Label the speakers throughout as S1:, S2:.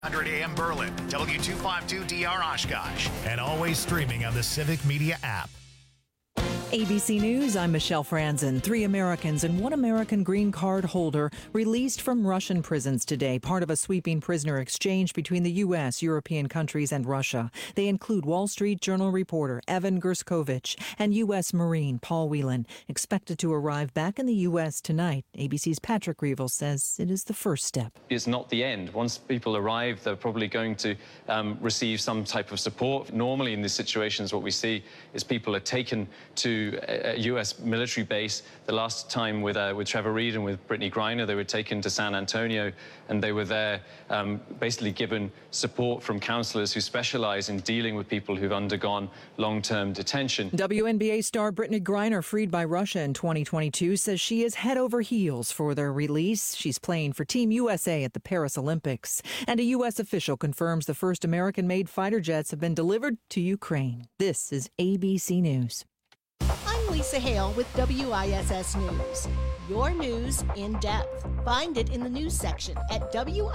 S1: 100 AM Berlin, W252DR Oshkosh, and always streaming on the Civic Media app.
S2: ABC News, I'm Michelle Franzen. 3 Americans and 1 American green card holder released from Russian prisons today, part of a sweeping prisoner exchange between the U.S., European countries, and Russia. They include Wall Street Journal reporter Evan Gerskovich and U.S. Marine Paul Whelan, expected to arrive back in the U.S. tonight. ABC's Patrick Reevell says it is the first step.
S3: It's not the end. Once people arrive, they're probably going to receive some type of support. Normally in these situations, what we see is people are taken to a U.S. military base. The last time with Trevor Reed and with Brittany Griner, they were taken to San Antonio, and they were there basically given support from counselors who specialize in dealing with people who've undergone long-term detention.
S2: WNBA star Brittany Griner, freed by Russia in 2022, says she is head over heels for their release. She's playing for Team USA at the Paris Olympics. And a U.S. official confirms the first American-made fighter jets have been delivered to Ukraine. This is ABC News.
S4: I'm Lisa Hale with WISS News. Your news in depth. Find it in the news section at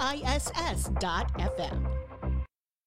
S4: WISS.FM.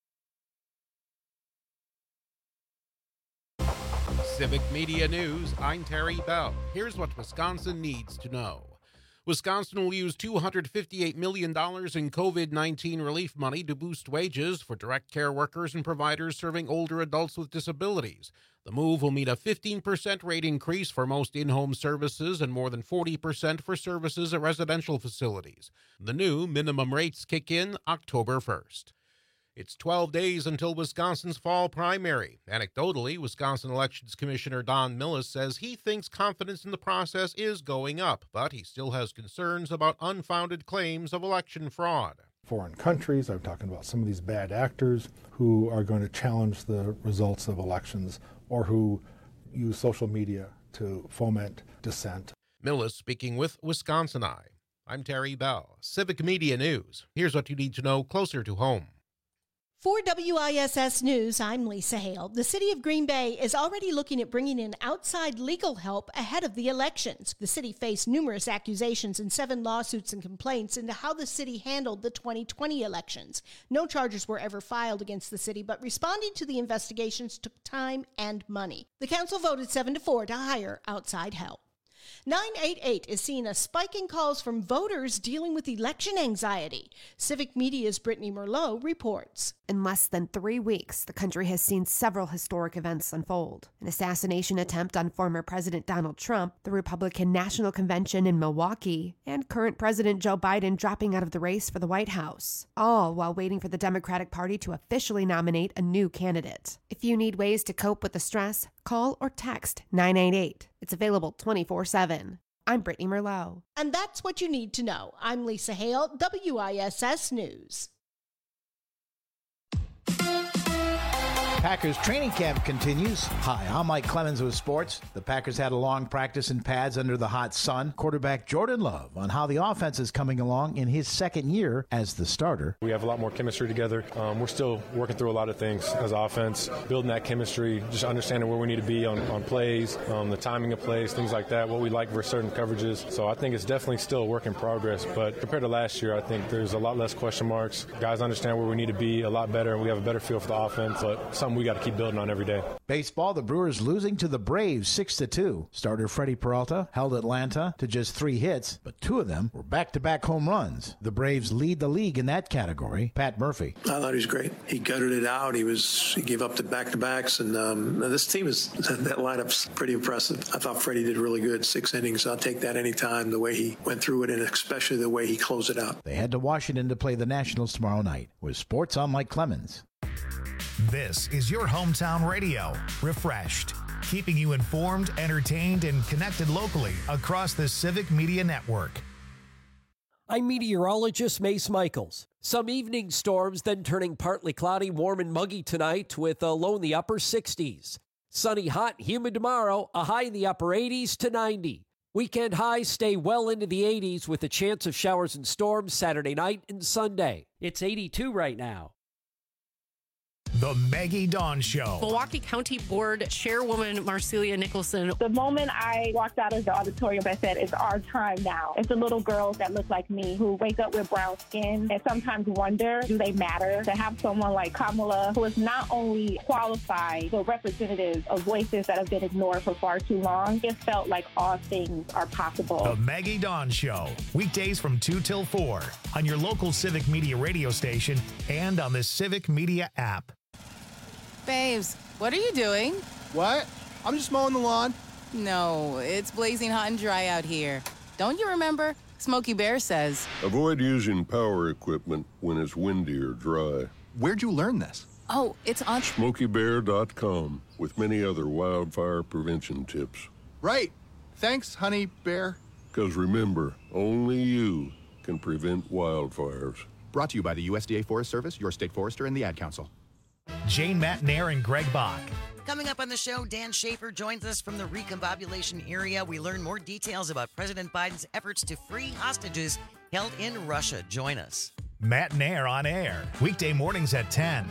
S5: Civic Media News, I'm Terry Bell. Here's what Wisconsin needs to know. Wisconsin will use $258 million in COVID-19 relief money to boost wages for direct care workers and providers serving older adults with disabilities. The move will mean a 15% rate increase for most in-home services and more than 40% for services at residential facilities. The new minimum rates kick in October 1st. It's 12 days until Wisconsin's fall primary. Anecdotally, Wisconsin Elections Commissioner Don Millis says he thinks confidence in the process is going up, but he still has concerns about unfounded claims of election fraud.
S6: Foreign countries, I'm talking about some of these bad actors who are going to challenge the results of elections or who use social media to foment dissent.
S5: Millis speaking with Wisconsin Eye. I'm Terry Bell, Civic Media News. Here's what you need to know closer to home.
S4: For WISS News, I'm Lisa Hale. The city of Green Bay is already looking at bringing in outside legal help ahead of the elections. The city faced numerous accusations and 7 lawsuits and complaints into how the city handled the 2020 elections. No charges were ever filed against the city, but responding to the investigations took time and money. The council voted 7-4 to hire outside help. 988 is seeing a spike in calls from voters dealing with election anxiety. Civic Media's Brittany Merlot reports.
S7: In less than 3 weeks, the country has seen several historic events unfold. An assassination attempt on former President Donald Trump, the Republican National Convention in Milwaukee, and current President Joe Biden dropping out of the race for the White House, all while waiting for the Democratic Party to officially nominate a new candidate. If you need ways to cope with the stress, call or text 988. It's available 24/7. I'm Brittany Merlot.
S4: And that's what you need to know. I'm Lisa Hale, WISS News.
S8: Packers training camp continues. Hi, I'm Mike Clemens with sports. The Packers had a long practice in pads under the hot sun. Quarterback Jordan Love on how the offense is coming along in his second year as the starter.
S9: We have a lot more chemistry together. We're still working through a lot of things as offense, building that chemistry, just understanding where we need to be on plays, the timing of plays, things like that, what we like for certain coverages. So I think it's definitely still a work in progress. But compared to last year, I think there's a lot less question marks. Guys understand where we need to be a lot better, and we have a better feel for the offense. But something we got to keep building on every day.
S8: Baseball, the Brewers losing to the Braves 6-2. Starter Freddie Peralta held Atlanta to just 3 hits, but 2 of them were back-to-back home runs. The Braves lead the league in that category. Pat Murphy.
S10: I thought he was great. He gutted it out. He gave up the back-to-backs, and this team that lineup's pretty impressive. I thought Freddie did really good. 6 innings. I'll take that anytime, the way he went through it, and especially the way he closed it out.
S8: They head to Washington to play the Nationals tomorrow night. With sports, I'm Mike Clemens.
S1: This is your hometown radio, refreshed, keeping you informed, entertained, and connected locally across the Civic Media Network.
S11: I'm meteorologist Mace Michaels. Some evening storms, then turning partly cloudy, warm and muggy tonight with a low in the upper 60s. Sunny, hot, humid tomorrow, a high in the upper 80s to 90. Weekend highs stay well into the 80s with a chance of showers and storms Saturday night and Sunday. It's 82 right now.
S1: The Maggie Dawn Show.
S12: Milwaukee County Board Chairwoman Marcelia Nicholson.
S13: The moment I walked out of the auditorium, I said, it's our time now. It's the little girls that look like me who wake up with brown skin and sometimes wonder, do they matter? To have someone like Kamala, who is not only qualified, but representative of voices that have been ignored for far too long, it felt like all things are possible.
S1: The Maggie Dawn Show. Weekdays from 2 till 4 on your local Civic Media radio station and on the Civic Media app.
S14: Babes, what are you doing?
S15: What? I'm just mowing the lawn.
S14: No, it's blazing hot and dry out here. Don't you remember? Smokey Bear says,
S16: avoid using power equipment when it's windy or dry.
S15: Where'd you learn this?
S14: Oh, it's on
S16: SmokeyBear.com with many other wildfire prevention tips.
S15: Right. Thanks, Honey Bear.
S16: Because remember, only you can prevent wildfires.
S15: Brought to you by the USDA Forest Service, your state forester, and the Ad Council.
S1: Jane Matnair and Greg Bach.
S17: Coming up on the show, Dan Schaefer joins us from the recombobulation area. We learn more details about President Biden's efforts to free hostages held in Russia. Join us.
S1: Matnair on air, weekday mornings at 10.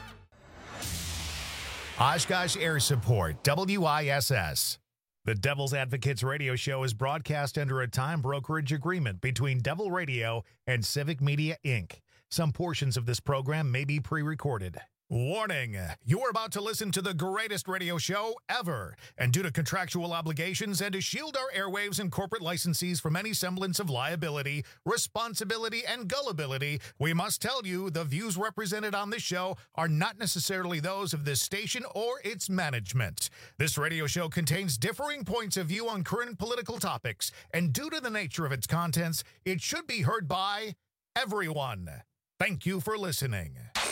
S1: Oshkosh Air Support, WISS. The Devil's Advocates radio show is broadcast under a time brokerage agreement between Devil Radio and Civic Media, Inc. Some portions of this program may be pre-recorded. Warning, you're about to listen to the greatest radio show ever. And due to contractual obligations and to shield our airwaves and corporate licensees from any semblance of liability, responsibility, and gullibility, we must tell you the views represented on this show are not necessarily those of this station or its management. This radio show contains differing points of view on current political topics, and due to the nature of its contents, it should be heard by everyone. Thank you for listening.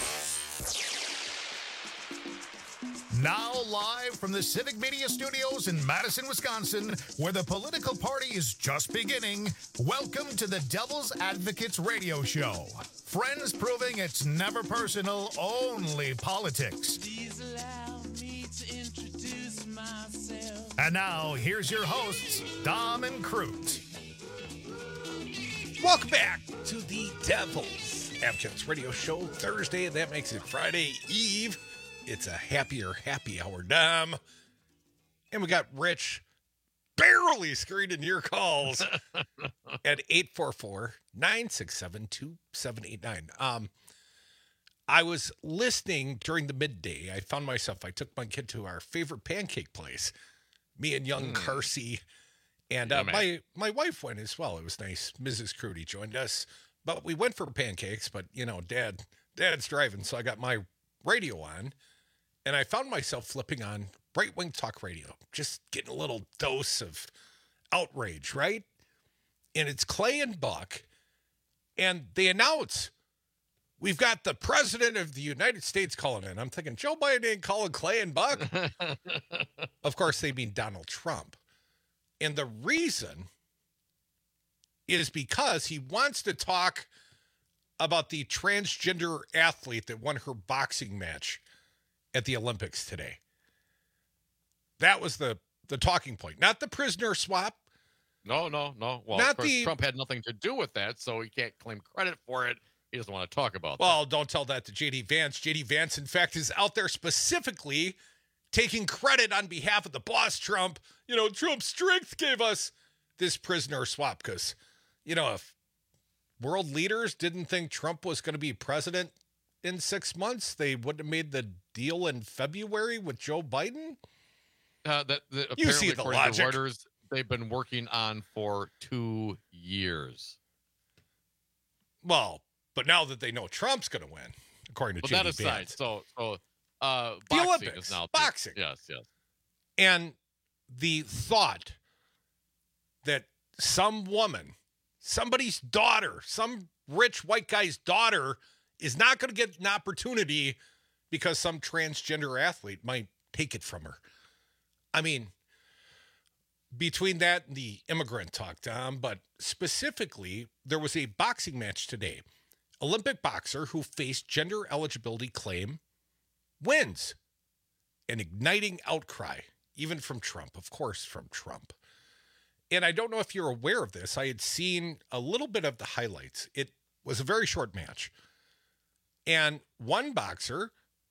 S1: Now live from the Civic Media Studios in Madison, Wisconsin, where the political party is just beginning, welcome to the Devil's Advocates radio show. Friends proving it's never personal, only politics. Please allow me to introduce myself. And now, here's your hosts, Dom and Crute.
S18: Welcome back to the Devil's Advocates radio show, Thursday, and that makes it Friday Eve. It's a happier happy hour, Dom. And we got Rich barely screening your calls at 844-967-2789. I was listening during the midday. I found myself, I took my kid to our favorite pancake place, me and young Carsey. And my wife went as well. It was nice. Mrs. Crudy joined us. But we went for pancakes, but, you know, Dad's driving, so I got my radio on. And I found myself flipping on Right Wing Talk Radio, just getting a little dose of outrage, right? And it's Clay and Buck, and they announce, we've got the President of the United States calling in. I'm thinking, Joe Biden ain't calling Clay and Buck. Of course, they mean Donald Trump. And the reason is because he wants to talk about the transgender athlete that won her boxing match at the Olympics today. That was the talking point, not the prisoner swap.
S19: No. Well, of course, Trump had nothing to do with that, so he can't claim credit for it. He doesn't want to talk about that.
S18: Well, don't tell that to J.D. Vance. J.D. Vance, in fact, is out there specifically taking credit on behalf of the boss Trump. You know, Trump's strength gave us this prisoner swap because, you know, if world leaders didn't think Trump was going to be president in 6 months, they wouldn't have made the deal in February with Joe Biden.
S19: You see the logic. Reuters, they've been working on for 2 years.
S18: Well, but now that they know Trump's going to win, according to J.D.
S19: That aside,
S18: Vance.
S19: so
S18: the
S19: boxing
S18: Olympics,
S19: is now
S18: boxing.
S19: Yes.
S18: And the thought that some woman, somebody's daughter, some rich white guy's daughter is not going to get an opportunity because some transgender athlete might take it from her. I mean, between that and the immigrant talk, Tom, but specifically, there was a boxing match today. Olympic boxer who faced gender eligibility claim wins. An igniting outcry, even from Trump, of course, from Trump. And I don't know if you're aware of this. I had seen a little bit of the highlights. It was a very short match. And one boxer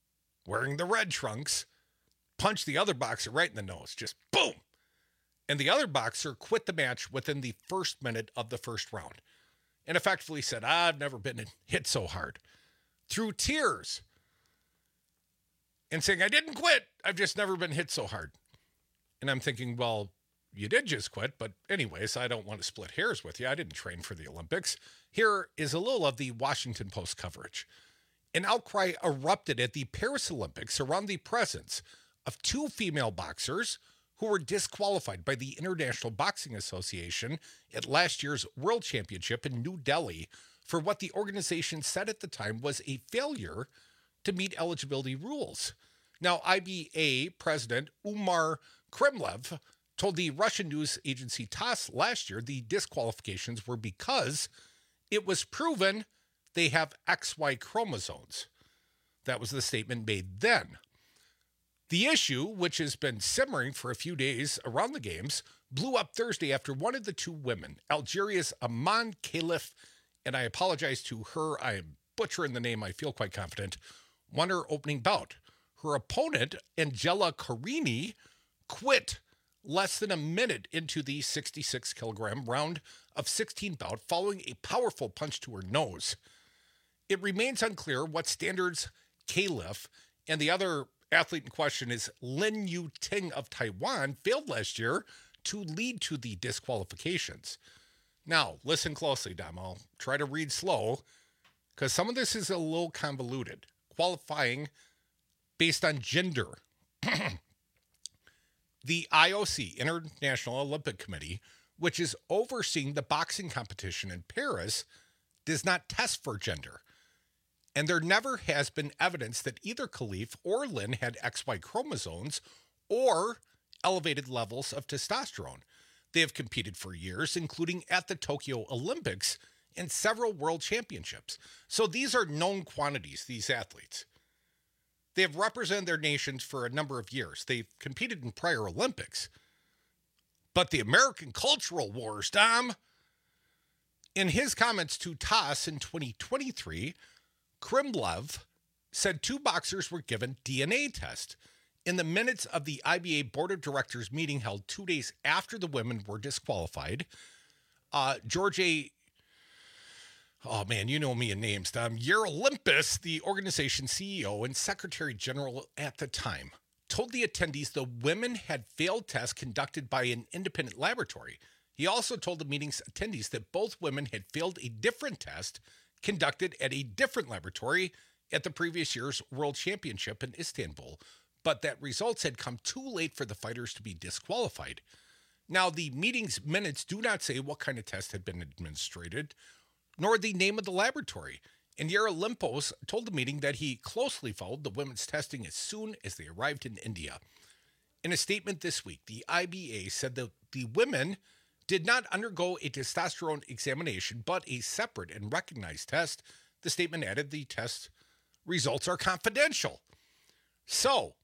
S18: wearing the red trunks, punched the other boxer right in the nose, just boom. And the other boxer quit the match within the first minute of the first round and effectively said, I've never been hit so hard, through tears, and saying, I didn't quit. I've just never been hit so hard. And I'm thinking, well, you did just quit, but anyways, I don't want to split hairs with you. I didn't train for the Olympics. Here is a little of the Washington Post coverage. An outcry erupted at the Paris Olympics around the presence of two female boxers who were disqualified by the International Boxing Association at last year's World Championship in New Delhi for what the organization said at the time was a failure to meet eligibility rules. Now, IBA President Umar Kremlev told the Russian news agency TASS last year the disqualifications were because it was proven they have XY chromosomes. That was the statement made then. The issue, which has been simmering for a few days around the games, blew up Thursday after one of the two women, Algeria's Aman Khalif, and I apologize to her, I am butchering the name, I feel quite confident, won her opening bout. Her opponent, Angela Carini, quit less than a minute into the 66-kilogram round of 16 bout following a powerful punch to her nose. It remains unclear what standards Khalif and the other athlete in question is Lin Yu Ting of Taiwan failed last year to lead to the disqualifications. Now, listen closely, Dom. I'll try to read slow because some of this is a little convoluted. Qualifying based on gender. The IOC, International Olympic Committee, which is overseeing the boxing competition in Paris, does not test for gender. And there never has been evidence that either Khalif or Lin had XY chromosomes or elevated levels of testosterone. They have competed for years, including at the Tokyo Olympics and several world championships. So these are known quantities, these athletes. They have represented their nations for a number of years. They've competed in prior Olympics. But the American cultural wars, Dom. In his comments to TASS in 2023, Kremlev said two boxers were given DNA tests. In the minutes of the IBA Board of Directors meeting held 2 days after the women were disqualified, George oh man, you know me in names, Dom. Yerolimpis, the organization's CEO and Secretary General at the time, told the attendees the women had failed tests conducted by an independent laboratory. He also told the meeting's attendees that both women had failed a different test conducted at a different laboratory at the previous year's World Championship in Istanbul, but that results had come too late for the fighters to be disqualified. Now, the meeting's minutes do not say what kind of test had been administered, nor the name of the laboratory. And Yerolimpos told the meeting that he closely followed the women's testing as soon as they arrived in India. In a statement this week, the IBA said that the women did not undergo a testosterone examination, but a separate and recognized test. The statement added the test results are confidential. So,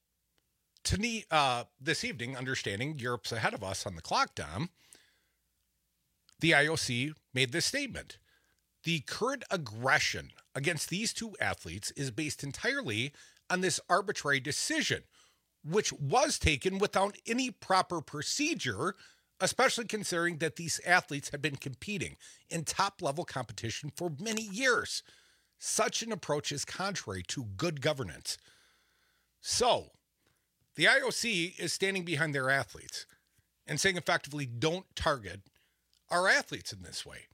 S18: this evening, understanding Europe's ahead of us on the clock, Dom, the IOC made this statement. The current aggression against these two athletes is based entirely on this arbitrary decision, which was taken without any proper procedure, especially considering that these athletes have been competing in top-level competition for many years. Such an approach is contrary to good governance. So, the IOC is standing behind their athletes and saying effectively, don't target our athletes in this way.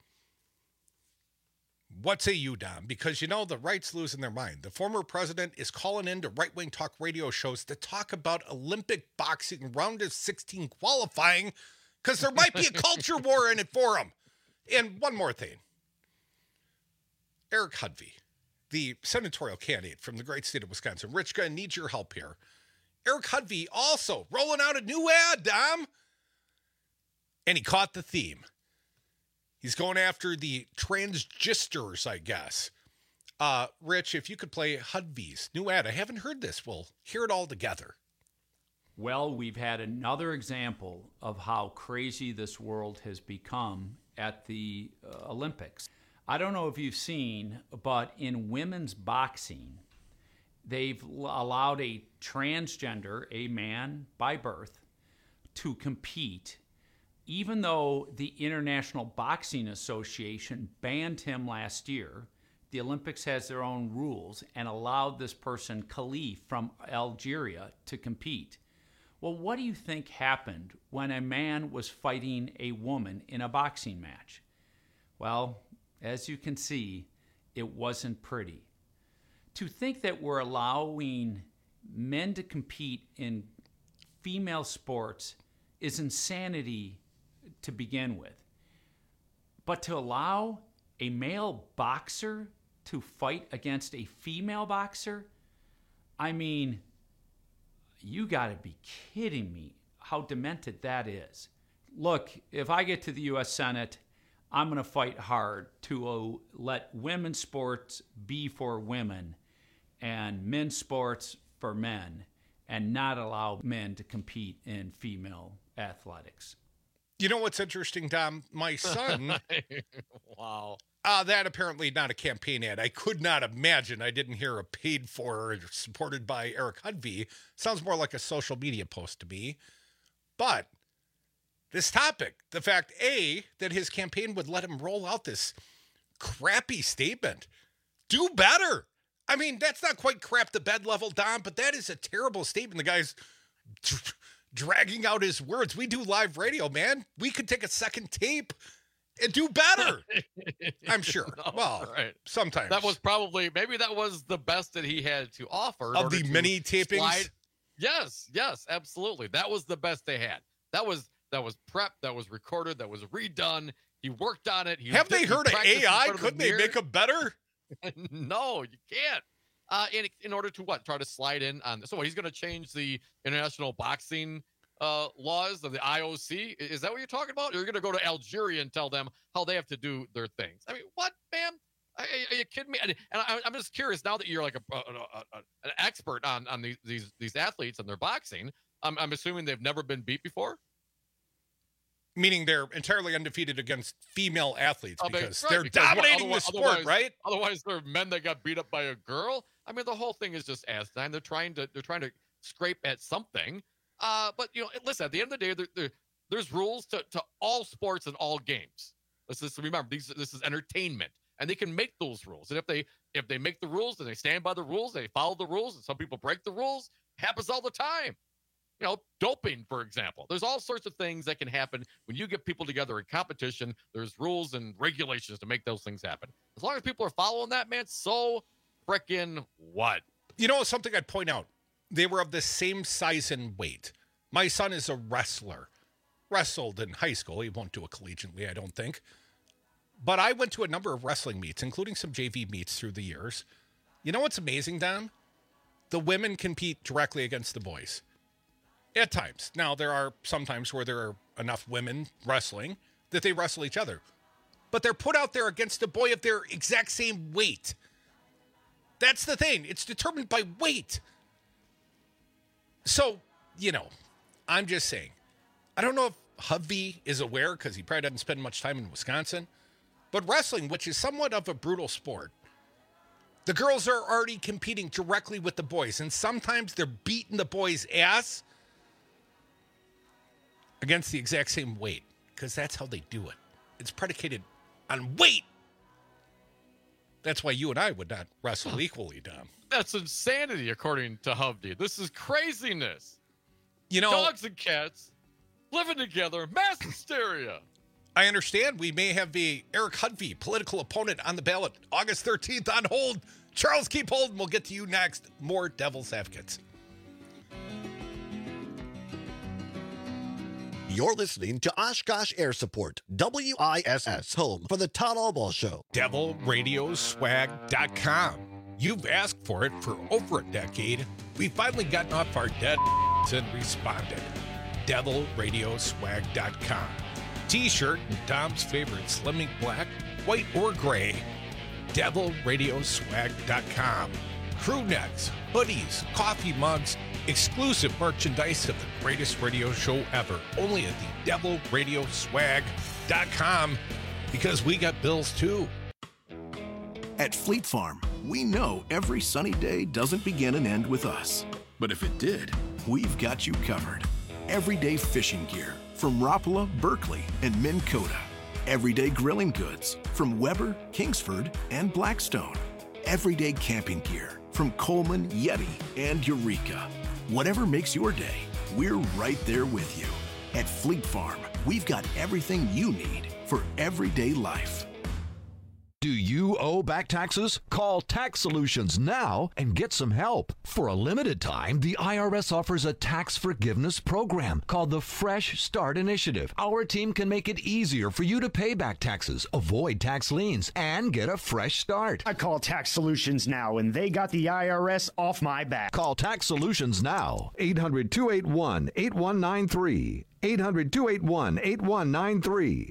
S18: What say you, Dom? Because, you know, the right's losing their mind. The former president is calling into right-wing talk radio shows to talk about Olympic boxing round of 16 qualifying because there might be a culture war in it for him. And one more thing. Eric Hudvey, the senatorial candidate from the great state of Wisconsin. Richka, needs your help here. Eric Hudvey also rolling out a new ad, Dom. And he caught the theme. He's going after the transgisters, I guess. Rich, if you could play Hudvey's new ad. I haven't heard this. We'll hear it all together.
S20: Well, we've had another example of how crazy this world has become at the Olympics. I don't know if you've seen, but in women's boxing, they've allowed a transgender, a man by birth, to compete, even though the International Boxing Association banned him last year. The Olympics has their own rules and allowed this person, Khalif from Algeria, to compete. Well, what do you think happened when a man was fighting a woman in a boxing match? Well, as you can see, it wasn't pretty. To think that we're allowing men to compete in female sports is insanity to begin with. But to allow a male boxer to fight against a female boxer, I mean, you got to be kidding me how demented that is. Look, if I get to the U.S. Senate, I'm going to fight hard to let women's sports be for women and men's sports for men, and not allow men to compete in female athletics.
S5: You know what's interesting, Dom? My son...
S19: Wow.
S5: That apparently not a campaign ad. I could not imagine. I didn't hear a paid for or supported by Eric Hudvey. Sounds more like a social media post to me. But this topic, the fact, A, that his campaign would let him roll out this crappy statement. Do better. I mean, that's not quite crap the bed level, Dom, but that is a terrible statement. The guy's dragging out his words. We do live radio, man. We could take a second tape and do better. I'm sure.
S19: No,
S5: well,
S19: right.
S5: Sometimes.
S19: That was probably, maybe that was the best that he had to offer.
S5: Of the mini tapings?
S19: Yes, absolutely. That was the best they had. That was prepped, that was recorded, that was redone. He worked on it.
S5: Have they heard of AI? Couldn't they make them better?
S19: No, you can't. In order to what? Try to slide in on. So he's going to change the international boxing laws of the IOC. Is that what you're talking about? Or you're going to go to Algeria and tell them how they have to do their things? I mean, what, man? Are you kidding me? And I'm just curious now that you're like an expert on these athletes and their boxing. I'm assuming they've never been beat before.
S5: Meaning they're entirely undefeated against female athletes because they're dominating the sport, right?
S19: Otherwise, they're men that got beat up by a girl. I mean, the whole thing is just asinine. They're trying to scrape at something. But listen. At the end of the day, there's rules to all sports and all games. Let's just remember this is entertainment, and they can make those rules. And if they make the rules and they stand by the rules, they follow the rules, and some people break the rules. It happens all the time. Doping, for example. There's all sorts of things that can happen when you get people together in competition. There's rules and regulations to make those things happen. As long as people are following that, man, so frickin' what?
S5: Something I'd point out. They were of the same size and weight. My son is a wrestler. Wrestled in high school. He won't do it collegiately, I don't think. But I went to a number of wrestling meets, including some JV meets through the years. You know what's amazing, Don? The women compete directly against the boys. At times. Now, there are some times where there are enough women wrestling that they wrestle each other. But they're put out there against a boy of their exact same weight. That's the thing. It's determined by weight. So, I'm just saying. I don't know if Hovey is aware because he probably doesn't spend much time in Wisconsin. But wrestling, which is somewhat of a brutal sport, the girls are already competing directly with the boys. And sometimes they're beating the boys' ass against the exact same weight, because that's how they do it. It's predicated on weight. That's why you and I would not wrestle equally, Dom.
S19: That's insanity, according to Hovey. This is craziness.
S5: You know,
S19: dogs and cats living together, mass hysteria.
S5: I understand we may have the Eric Hudvey political opponent on the ballot August 13th on hold. Charles, keep holding. We'll get to you next. More Devil's Advocates.
S21: You're listening to Oshkosh Air Support, WISS, home for the Todd Albaugh Show.
S5: DevilRadioswag.com. You've asked for it for over a decade. We've finally gotten off our dead and responded. DevilRadioswag.com. T-shirt and Dom's favorite Slimming Black, white or gray. DevilRadioswag.com. Crew necks, hoodies, coffee mugs, exclusive merchandise of the greatest radio show ever. Only at the DevilRadioswag.com, because we got bills too.
S22: At Fleet Farm,
S3: We know every sunny day doesn't begin and end with us. But if it did, we've got you covered. Everyday fishing gear from Rapala, Berkeley, and Minn Kota. Everyday grilling goods from Weber, Kingsford, and Blackstone. Everyday camping gear from Coleman, Yeti, and Eureka. Whatever makes your day, we're right there with you. At Fleet Farm, we've got everything you need for everyday life.
S22: Do you owe back taxes? Call Tax Solutions now and get some help. For a limited time, the IRS offers a tax forgiveness program called the Fresh Start Initiative. Our team can make it easier for you to pay back taxes, avoid tax liens, and get a fresh start.
S23: I call Tax Solutions now, and they got the IRS off my back.
S22: Call Tax Solutions now. 800-281-8193. 800-281-8193.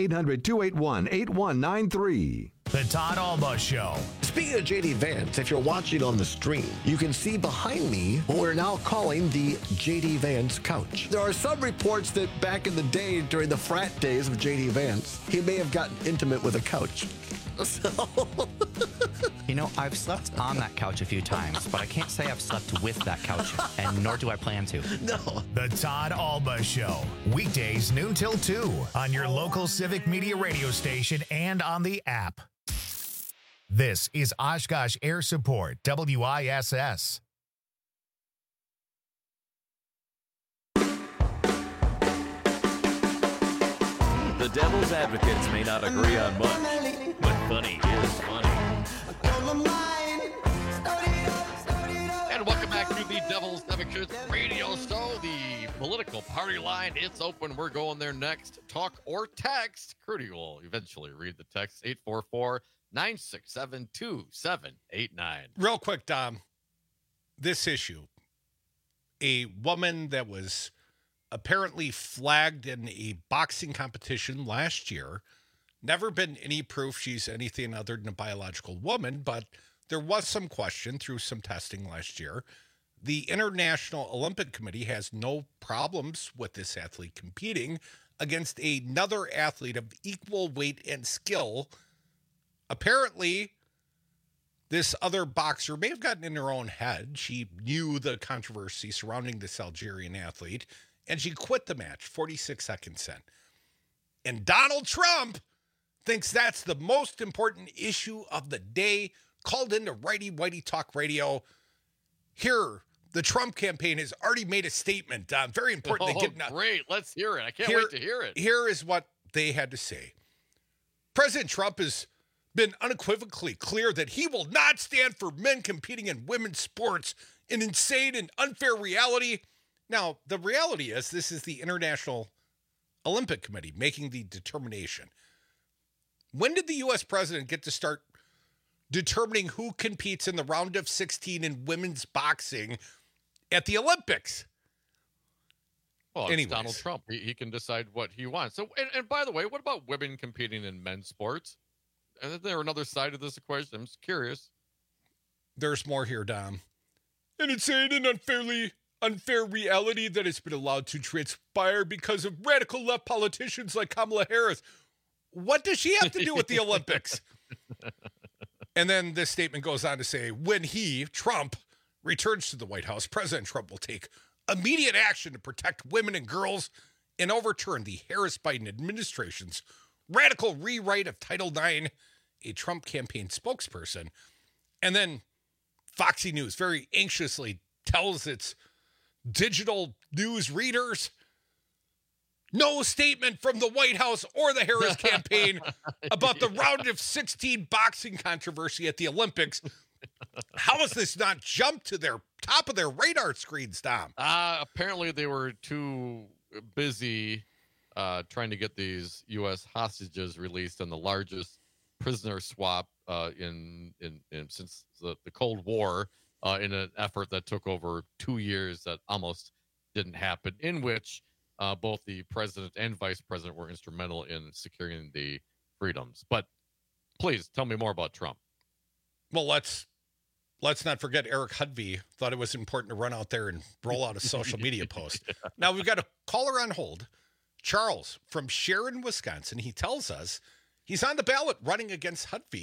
S22: 800-281-8193.
S1: The Todd Alba Show.
S21: Speaking of JD Vance, if you're watching on the stream, you can see behind me what we're now calling the JD Vance couch. There are some reports that back in the day, during the frat days of JD Vance, he may have gotten intimate with a couch. So...
S24: You know, I've slept on that couch a few times, but I can't say I've slept with that couch, and nor do I plan to.
S21: No.
S1: The Todd Alba Show. Weekdays noon till 2 on your local Civic Media radio station and on the app. This is Oshkosh Air Support, WISS.
S25: The Devil's Advocates may not agree on much, but funny is funny.
S19: And welcome back to the Devil's Advocates radio show, the political party line. It's open. We're going there next. Talk or text. Crudy will eventually read the text. 844-967-2789.
S18: Real quick, Dom, this issue, a woman that was apparently flagged in a boxing competition last year, never been any proof she's anything other than a biological woman, but there was some question through some testing last year. The International Olympic Committee has no problems with this athlete competing against another athlete of equal weight and skill. Apparently, this other boxer may have gotten in her own head. She knew the controversy surrounding this Algerian athlete, and she quit the match 46 seconds in. And Donald Trump thinks that's the most important issue of the day. Called into Righty Whitey Talk Radio. Here, the Trump campaign has already made a statement. Very important.
S19: Great. Let's hear it. I can't wait to hear it.
S18: Here is what they had to say. President Trump has been unequivocally clear that he will not stand for men competing in women's sports, an insane and unfair reality. Now, the reality is this is the International Olympic Committee making the determination. When did the U.S. president get to start determining who competes in the round of 16 in women's boxing at the Olympics?
S19: Well, it's Donald Trump. He can decide what he wants. So, and by the way, what about women competing in men's sports? And is there another side of this equation? I'm just curious.
S18: There's more here, Dom. An insane and unfair reality that has been allowed to transpire because of radical left politicians like Kamala Harris. What does she have to do with the Olympics? And then this statement goes on to say, when he, Trump, returns to the White House, President Trump will take immediate action to protect women and girls and overturn the Harris-Biden administration's radical rewrite of Title IX, a Trump campaign spokesperson. And then Foxy News very anxiously tells its digital news readers, no statement from the White House or the Harris campaign about the round of 16 boxing controversy at the Olympics. How has this not jumped to their top of their radar screens, Tom?
S19: Apparently they were too busy trying to get these U.S. hostages released in the largest prisoner swap since the Cold War, in an effort that took over 2 years that almost didn't happen, in which both the president and vice president were instrumental in securing the freedoms. But please tell me more about Trump.
S18: Well, let's not forget Eric Hudvey thought it was important to run out there and roll out a social media post. Yeah. Now we've got a caller on hold, Charles from Sharon, Wisconsin. He tells us he's on the ballot running against Hudvey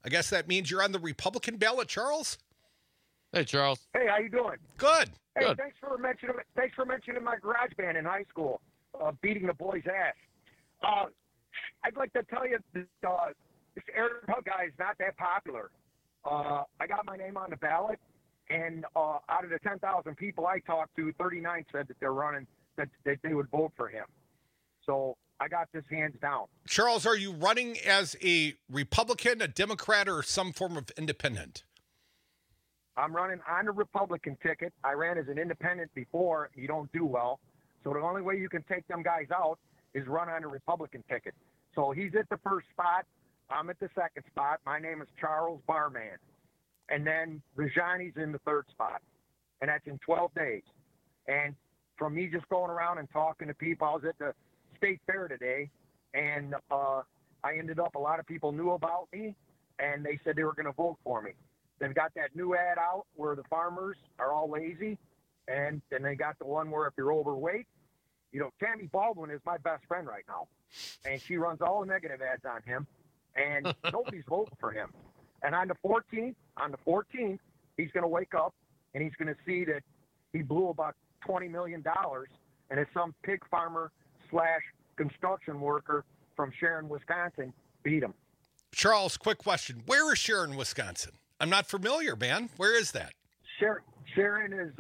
S18: I guess that means you're on the Republican ballot, Charles.
S19: Hey, Charles.
S2: Hey, how you doing?
S18: Good.
S2: Hey,
S19: Good.
S2: thanks for mentioning my garage band in high school, beating the boys' ass. I'd like to tell you that this Eric Hug guy is not that popular. I got my name on the ballot, and out of the 10,000 people I talked to, 39 said that they're running, that they would vote for him. So I got this hands down.
S18: Charles, are you running as a Republican, a Democrat, or some form of independent?
S2: I'm running on the Republican ticket. I ran as an independent before. You don't do well. So the only way you can take them guys out is run on the Republican ticket. So he's at the first spot. I'm at the second spot. My name is Charles Barman. And then Rajani's in the third spot. And that's in 12 days. And from me just going around and talking to people, I was at the state fair today, and I ended up, a lot of people knew about me, and they said they were going to vote for me. They've got that new ad out where the farmers are all lazy, and then they got the one where if you're overweight, Tammy Baldwin is my best friend right now, and she runs all the negative ads on him, and nobody's voting for him. And on the 14th, he's going to wake up, and he's going to see that he blew about $20 million, and it's some pig farmer / construction worker from Sharon, Wisconsin, beat him.
S18: Charles, quick question. Where is Sharon, Wisconsin? I'm not familiar, man. Where is that?
S2: Sharon is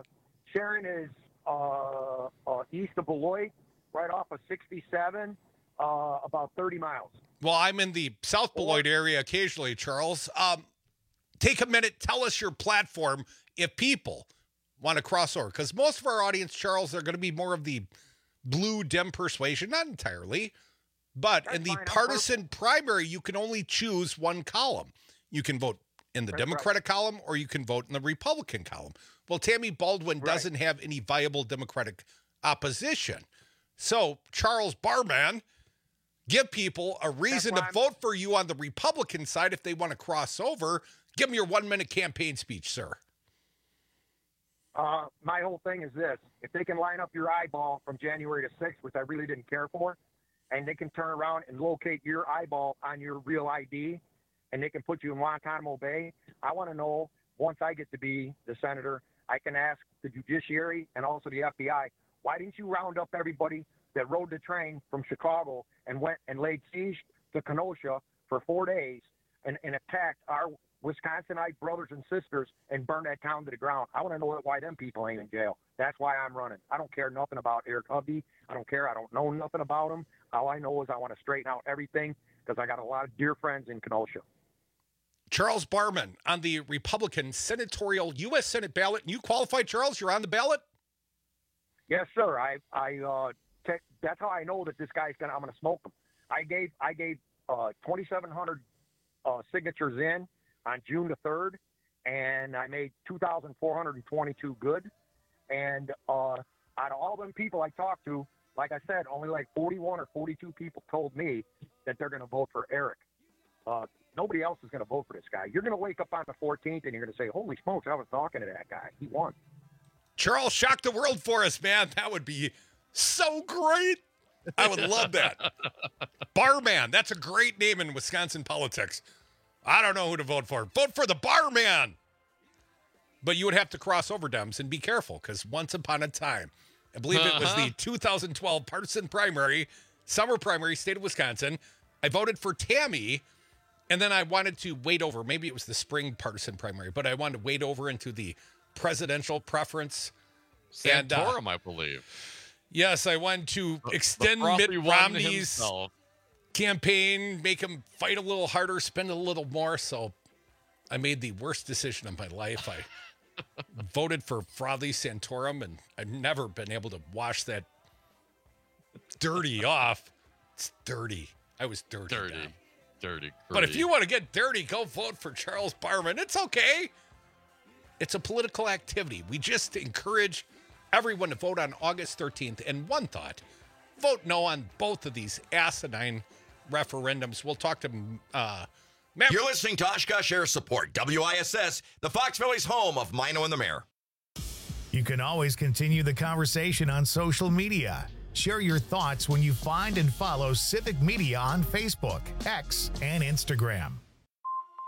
S2: east of Beloit, right off of 67, about 30 miles.
S18: Well, I'm in the South Beloit area occasionally, Charles. Take a minute. Tell us your platform if people want to cross over. Because most of our audience, Charles, are going to be more of the blue Dem persuasion. Not entirely. But in the partisan primary, you can only choose one column. You can vote in the Democratic column, or you can vote in the Republican column. Well, Tammy Baldwin doesn't have any viable Democratic opposition. So, Charles Barman, give people a reason to vote for you on the Republican side if they want to cross over. Give them your 1-minute campaign speech, sir.
S2: My whole thing is this. If they can line up your eyeball from January to 6th, which I really didn't care for, and they can turn around and locate your eyeball on your real ID, and they can put you in Guantanamo Bay, I want to know, once I get to be the senator, I can ask the judiciary and also the FBI, why didn't you round up everybody that rode the train from Chicago and went and laid siege to Kenosha for 4 days and attacked our Wisconsinite brothers and sisters and burned that town to the ground? I want to know why them people ain't in jail. That's why I'm running. I don't care nothing about Eric Hubby. I don't care. I don't know nothing about him. All I know is I want to straighten out everything because I got a lot of dear friends in Kenosha.
S18: Charles Barman on the Republican senatorial U.S. Senate ballot. And you qualified, Charles? You're on the ballot?
S2: Yes, sir. That's how I know that this guy's I'm going to smoke him. I gave 2,700 signatures in on June the 3rd, and I made 2,422 good. And out of all them people I talked to, like I said, only like 41 or 42 people told me that they're going to vote for Eric. Nobody else is going to vote for this guy. You're going to wake up on the 14th, and you're going to say, holy smokes, I was talking to that guy. He won.
S18: Charles, shock the world for us, man. That would be so great. I would love that. Barman, that's a great name in Wisconsin politics. I don't know who to vote for. Vote for the Barman. But you would have to cross over, Dems, and be careful, because once upon a time, I believe it was the 2012 partisan primary, summer primary, state of Wisconsin. I voted for Tammy, and then I wanted to wait over. Maybe it was the spring partisan primary, but I wanted to wait over into the presidential preference.
S19: Santorum, I believe.
S18: Yes, I wanted to extend Mitt Romney's campaign, make him fight a little harder, spend a little more. So I made the worst decision of my life. I voted for Frothy Santorum, and I've never been able to wash that dirty off. It's dirty. I was dirty.
S19: Dirty.
S18: But if you want to get dirty, go vote for Charles Barman. It's okay. It's a political activity. We just encourage everyone to vote on August 13th. And one thought, vote no on both of these asinine referendums. We'll talk to Matt.
S4: You're listening to Oshkosh Air Support, WISS, the Fox Valley's home of Mino and the Mayor.
S1: You can always continue the conversation on social media. Share your thoughts when you find and follow Civic Media on Facebook, X, and Instagram.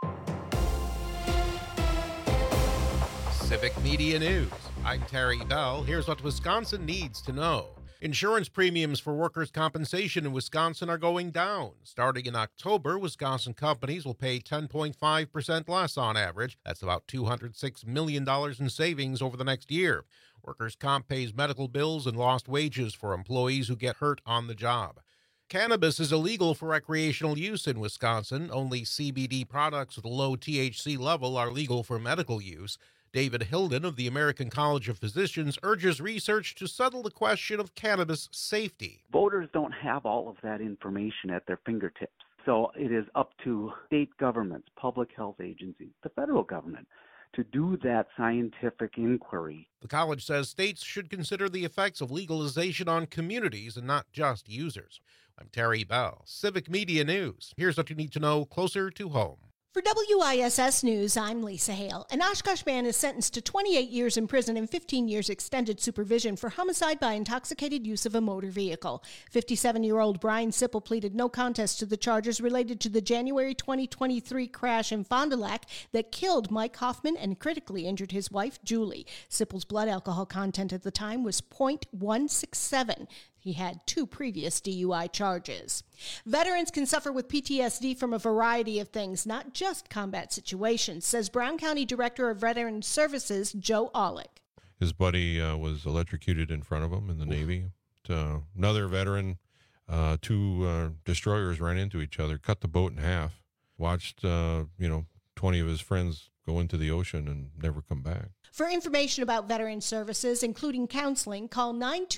S5: Civic Media News. I'm Terry Bell. Here's what Wisconsin needs to know. Insurance premiums for workers' compensation in Wisconsin are going down. Starting in October, Wisconsin companies will pay 10.5% less on average. That's about $206 million in savings over the next year. Workers' comp pays medical bills and lost wages for employees who get hurt on the job. Cannabis is illegal for recreational use in Wisconsin. Only CBD products with a low THC level are legal for medical use. David Hilden of the American College of Physicians urges research to settle the question of cannabis safety.
S6: Voters don't have all of that information at their fingertips. So it is up to state governments, public health agencies, the federal government, to do that scientific inquiry.
S5: The college says states should consider the effects of legalization on communities and not just users. I'm Terry Bell, Civic Media News. Here's what you need to know closer to home.
S7: For WISS News, I'm Lisa Hale. An Oshkosh man is sentenced to 28 years in prison and 15 years extended supervision for homicide by intoxicated use of a motor vehicle. 57-year-old Brian Sipple pleaded no contest to the charges related to the January 2023 crash in Fond du Lac that killed Mike Hoffman and critically injured his wife, Julie. Sipple's blood alcohol content at the time was .167. He had 2 previous DUI charges. Veterans can suffer with PTSD from a variety of things, not just combat situations, says Brown County Director of Veteran Services, Joe Aulick.
S8: His buddy was electrocuted in front of him in the Navy. Another veteran, 2 destroyers ran into each other, cut the boat in half, watched 20 of his friends go into the ocean and never come back.
S7: For information about veteran services, including counseling, call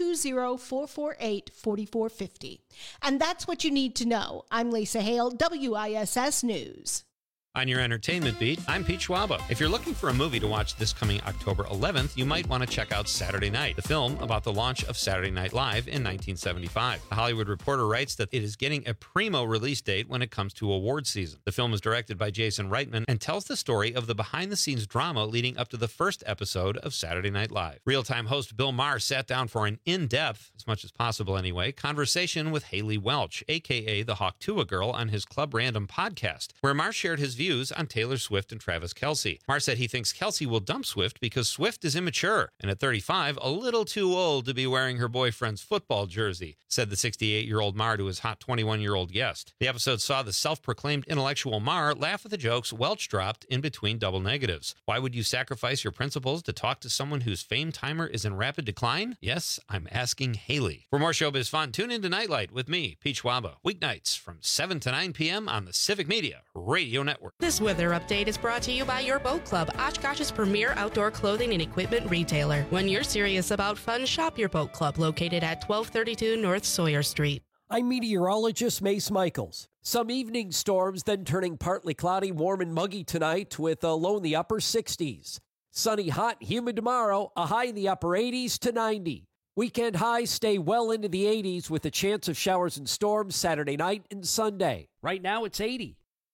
S7: 920-448-4450. And that's what you need to know. I'm Lisa Hale, WISS News.
S9: On your entertainment beat, I'm Pete Schwaba. If you're looking for a movie to watch this coming October 11th, you might want to check out Saturday Night, the film about the launch of Saturday Night Live in 1975. The Hollywood Reporter writes that it is getting a primo release date when it comes to award season. The film is directed by Jason Reitman and tells the story of the behind-the-scenes drama leading up to the first episode of Saturday Night Live. Real-time host Bill Maher sat down for an in-depth, as much as possible anyway, conversation with Haley Welch, a.k.a. the Hawktua Girl, on his Club Random podcast, where Maher shared his views on Taylor Swift and Travis Kelce. Maher said he thinks Kelce will dump Swift because Swift is immature and at 35, a little too old to be wearing her boyfriend's football jersey, said the 68-year-old Maher to his hot 21-year-old guest. The episode saw the self-proclaimed intellectual Maher laugh at the jokes Welch dropped in between double negatives. Why would you sacrifice your principles to talk to someone whose fame timer is in rapid decline? Yes, I'm asking Haley. For more showbiz fun, tune in to Nightlight with me, Pete Schwaba, weeknights from 7 to 9 p.m. on the Civic Media Radio Network.
S12: This weather update is brought to you by your Boat Club, Oshkosh's premier outdoor clothing and equipment retailer. When you're serious about fun, shop your Boat Club, located at 1232 North Sawyer Street.
S11: I'm meteorologist Mace Michaels. Some evening storms, then turning partly cloudy, warm and muggy tonight with a low in the upper 60s. Sunny, hot, humid tomorrow, a high in the upper 80s to 90. Weekend highs stay well into the 80s with a chance of showers and storms Saturday night and Sunday. Right now it's 80.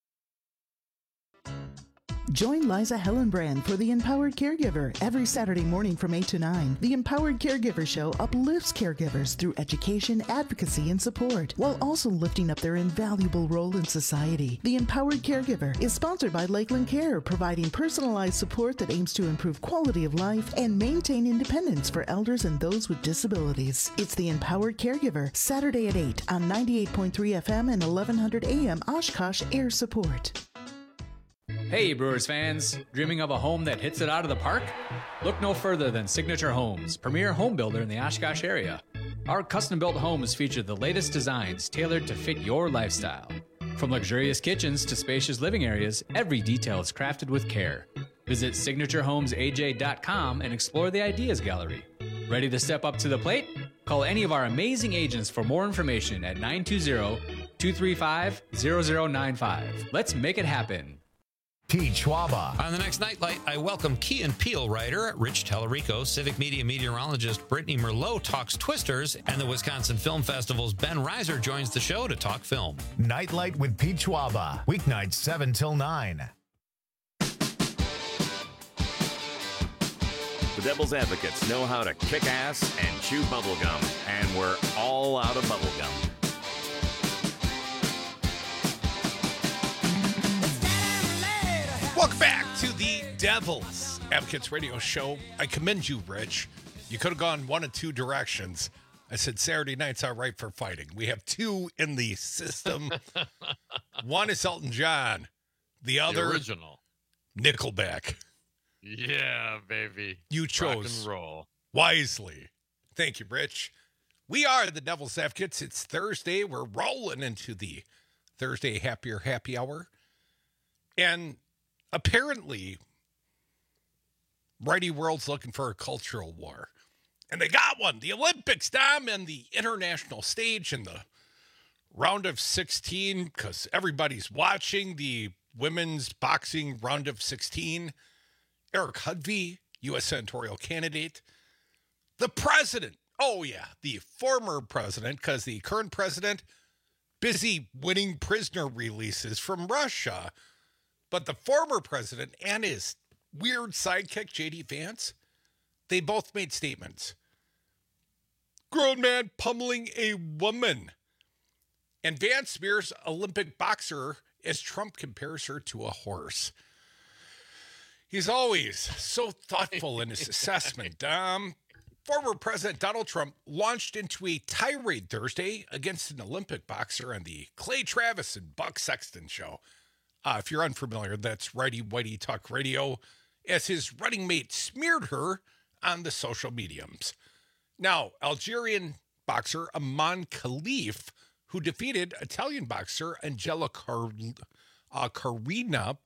S10: Join Liza Hellenbrand for The Empowered Caregiver every Saturday morning from 8 to 9. The Empowered Caregiver Show uplifts caregivers through education, advocacy, and support, while also lifting up their invaluable role in society. The Empowered Caregiver is sponsored by Lakeland Care, providing personalized support that aims to improve quality of life and maintain independence for elders and those with disabilities. It's The Empowered Caregiver, Saturday at 8 on 98.3 FM and 1100 AM Oshkosh Air Support.
S26: Hey Brewers fans, dreaming of a home that hits it out of the park? Look no further than Signature Homes, premier home builder in the Oshkosh area. Our custom-built homes feature the latest designs tailored to fit your lifestyle. From luxurious kitchens to spacious living areas, every detail is crafted with care. Visit SignatureHomesAJ.com and explore the Ideas Gallery. Ready to step up to the plate? Call any of our amazing agents for more information at 920-235-0095. Let's make it happen.
S1: Pete Schwaba.
S9: On the next Nightlight, I welcome Key and Peele writer Rich Tellerico, Civic Media meteorologist Brittany Merlot talks Twisters, and the Wisconsin Film Festival's Ben Reiser joins the show to talk film.
S1: Nightlight with Pete Schwaba, weeknights 7 till 9.
S25: The Devil's Advocates know how to kick ass and chew bubblegum, and we're all out of bubblegum.
S18: Welcome back to the Devil's Advocates Radio Show. I commend you, Rich. You could have gone one of two directions. I said Saturday night's all right for fighting. We have two in the system. One is Elton John. The other,
S19: original.
S18: Nickelback.
S19: Yeah, baby.
S18: You chose
S19: rock and roll
S18: wisely. Thank you, Rich. We are the Devil's Advocates. It's Thursday. We're rolling into the Thursday Happier Happy Hour. And apparently, Righty World's looking for a cultural war. And they got one. The Olympics, Dom, and the international stage and the round of 16, because everybody's watching the women's boxing round of 16. Eric Hudvey, U.S. senatorial candidate. The president. Oh, yeah, the former president, because the current president, busy winning prisoner releases from Russia. But the former president and his weird sidekick, J.D. Vance, they both made statements. Grown man pummeling a woman. And Vance smears Olympic boxer as Trump compares her to a horse. He's always so thoughtful in his assessment. Former President Donald Trump launched into a tirade Thursday against an Olympic boxer on the Clay Travis and Buck Sexton show. If you're unfamiliar, that's Righty Whitey Talk Radio, as his running mate smeared her on the social mediums. Now, Algerian boxer Aman Khalif, who defeated Italian boxer Angela Carina,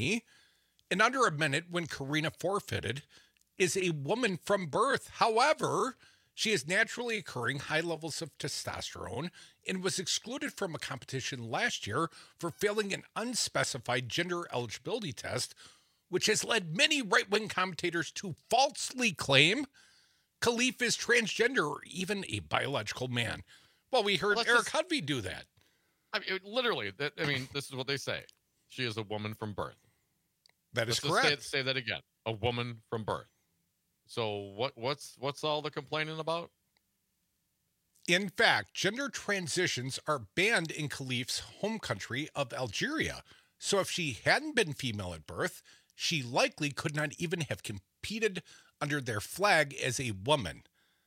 S18: in under a minute when Carina forfeited, is a woman from birth. However, she has naturally occurring high levels of testosterone and was excluded from a competition last year for failing an unspecified gender eligibility test, which has led many right-wing commentators to falsely claim Khalif is transgender or even a biological man. Well, we heard Eric Hudvey do that.
S19: I mean, literally, this is what they say. She is a woman from birth.
S18: That is correct.
S19: Say that again. A woman from birth. So what's all the complaining about?
S18: In fact, gender transitions are banned in Khalif's home country of Algeria. So if she hadn't been female at birth, she likely could not even have competed under their flag as a woman.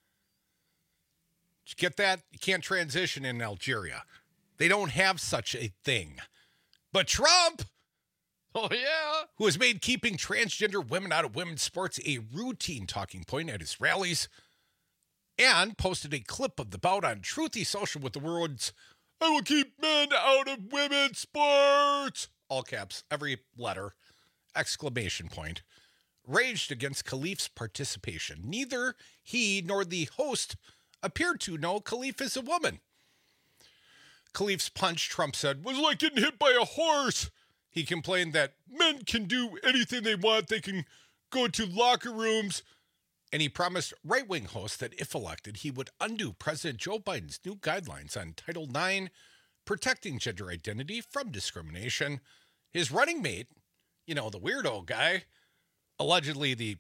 S18: Did you get that? You can't transition in Algeria. They don't have such a thing. But Trump,
S19: oh yeah,
S18: who has made keeping transgender women out of women's sports a routine talking point at his rallies, and posted a clip of the bout on Truthy Social with the words, "I will keep men out of women's sports," all caps, every letter, exclamation point, raged against Khalif's participation. Neither he nor the host appeared to know Khalif is a woman. Khalif's punch, Trump said, was like getting hit by a horse. He complained that men can do anything they want. They can go to locker rooms. And he promised right-wing hosts that if elected, he would undo President Joe Biden's new guidelines on Title IX, protecting gender identity from discrimination. His running mate, the weirdo guy, allegedly the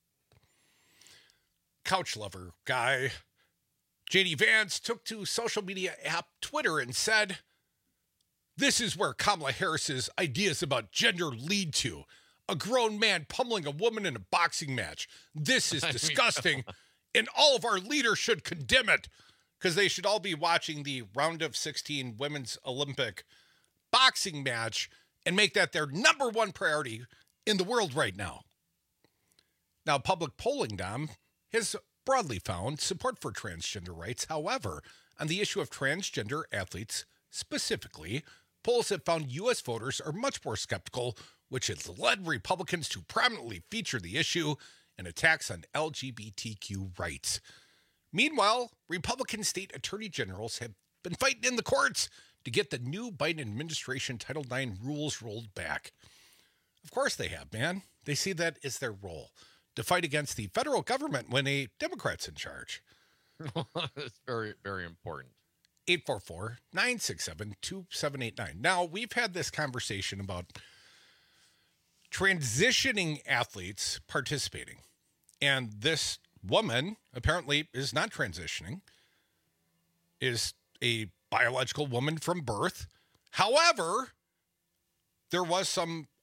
S18: couch lover guy, J.D. Vance, took to social media app Twitter and said, "This is where Kamala Harris's ideas about gender lead to. A grown man pummeling a woman in a boxing match. This is disgusting, and all of our leaders should condemn it," because they should all be watching the round of 16 women's Olympic boxing match and make that their number one priority in the world right now. Now, public polling, Dom, has broadly found support for transgender rights. However, on the issue of transgender athletes specifically, polls have found U.S. voters are much more skeptical, which has led Republicans to prominently feature the issue in attacks on LGBTQ rights. Meanwhile, Republican state attorney generals have been fighting in the courts to get the new Biden administration Title IX rules rolled back. Of course they have, man. They see that as their role, to fight against the federal government when a Democrat's in charge.
S19: It's very, very important.
S18: 844-967-2789. Now, we've had this conversation about transitioning athletes participating. And this woman apparently is not transitioning, is a biological woman from birth. However, there was some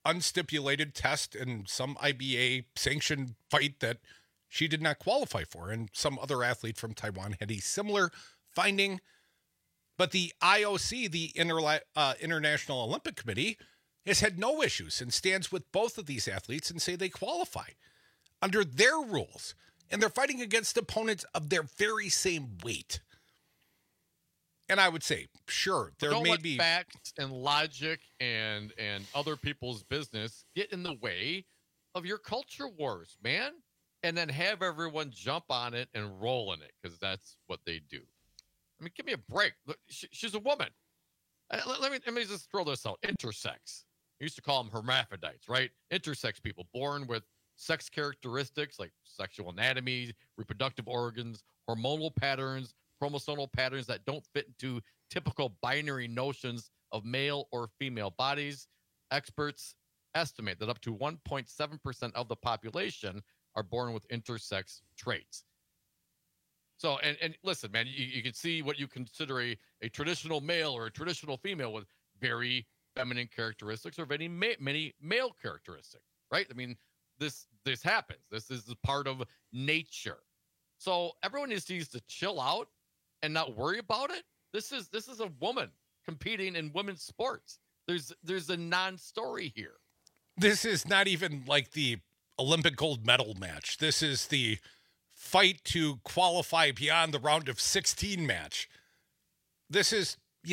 S18: unstipulated test in some IBA sanctioned fight that she did not qualify for. And some other athlete from Taiwan had a similar finding. But the IOC, the International Olympic Committee, has had no issues and stands with both of these athletes and say they qualify under their rules. And they're fighting against opponents of their very same weight. And I would say, sure, there
S19: don't
S18: may
S19: let
S18: be
S19: facts and logic and other people's business get in the way of your culture wars, man. And then have everyone jump on it and roll in it, because that's what they do. I mean, give me a break. Look, she's a woman. Let me just throw this out. Intersex. I used to call them hermaphrodites, right? Intersex people born with sex characteristics like sexual anatomy, reproductive organs, hormonal patterns, chromosomal patterns that don't fit into typical binary notions of male or female bodies. Experts estimate that up to 1.7% of the population are born with intersex traits. So, and listen, man, you can see what you consider a traditional male or a traditional female with very feminine characteristics or many male characteristics, right? I mean, this happens. This is part of nature. So everyone just needs to chill out and not worry about it. This is a woman competing in women's sports. There's a non-story here.
S18: This is not even like the Olympic gold medal match. This is the fight to qualify beyond the round of 16 match. This is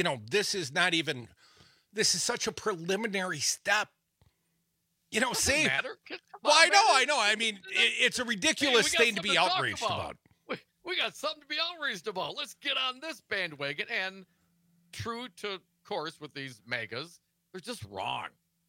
S18: such a preliminary step.
S19: Doesn't matter.
S18: Well, I know. I mean, it's a ridiculous thing to be outraged about.
S19: We got something to be outraged about. Let's get on this bandwagon. And true to course with these megas, they're just wrong.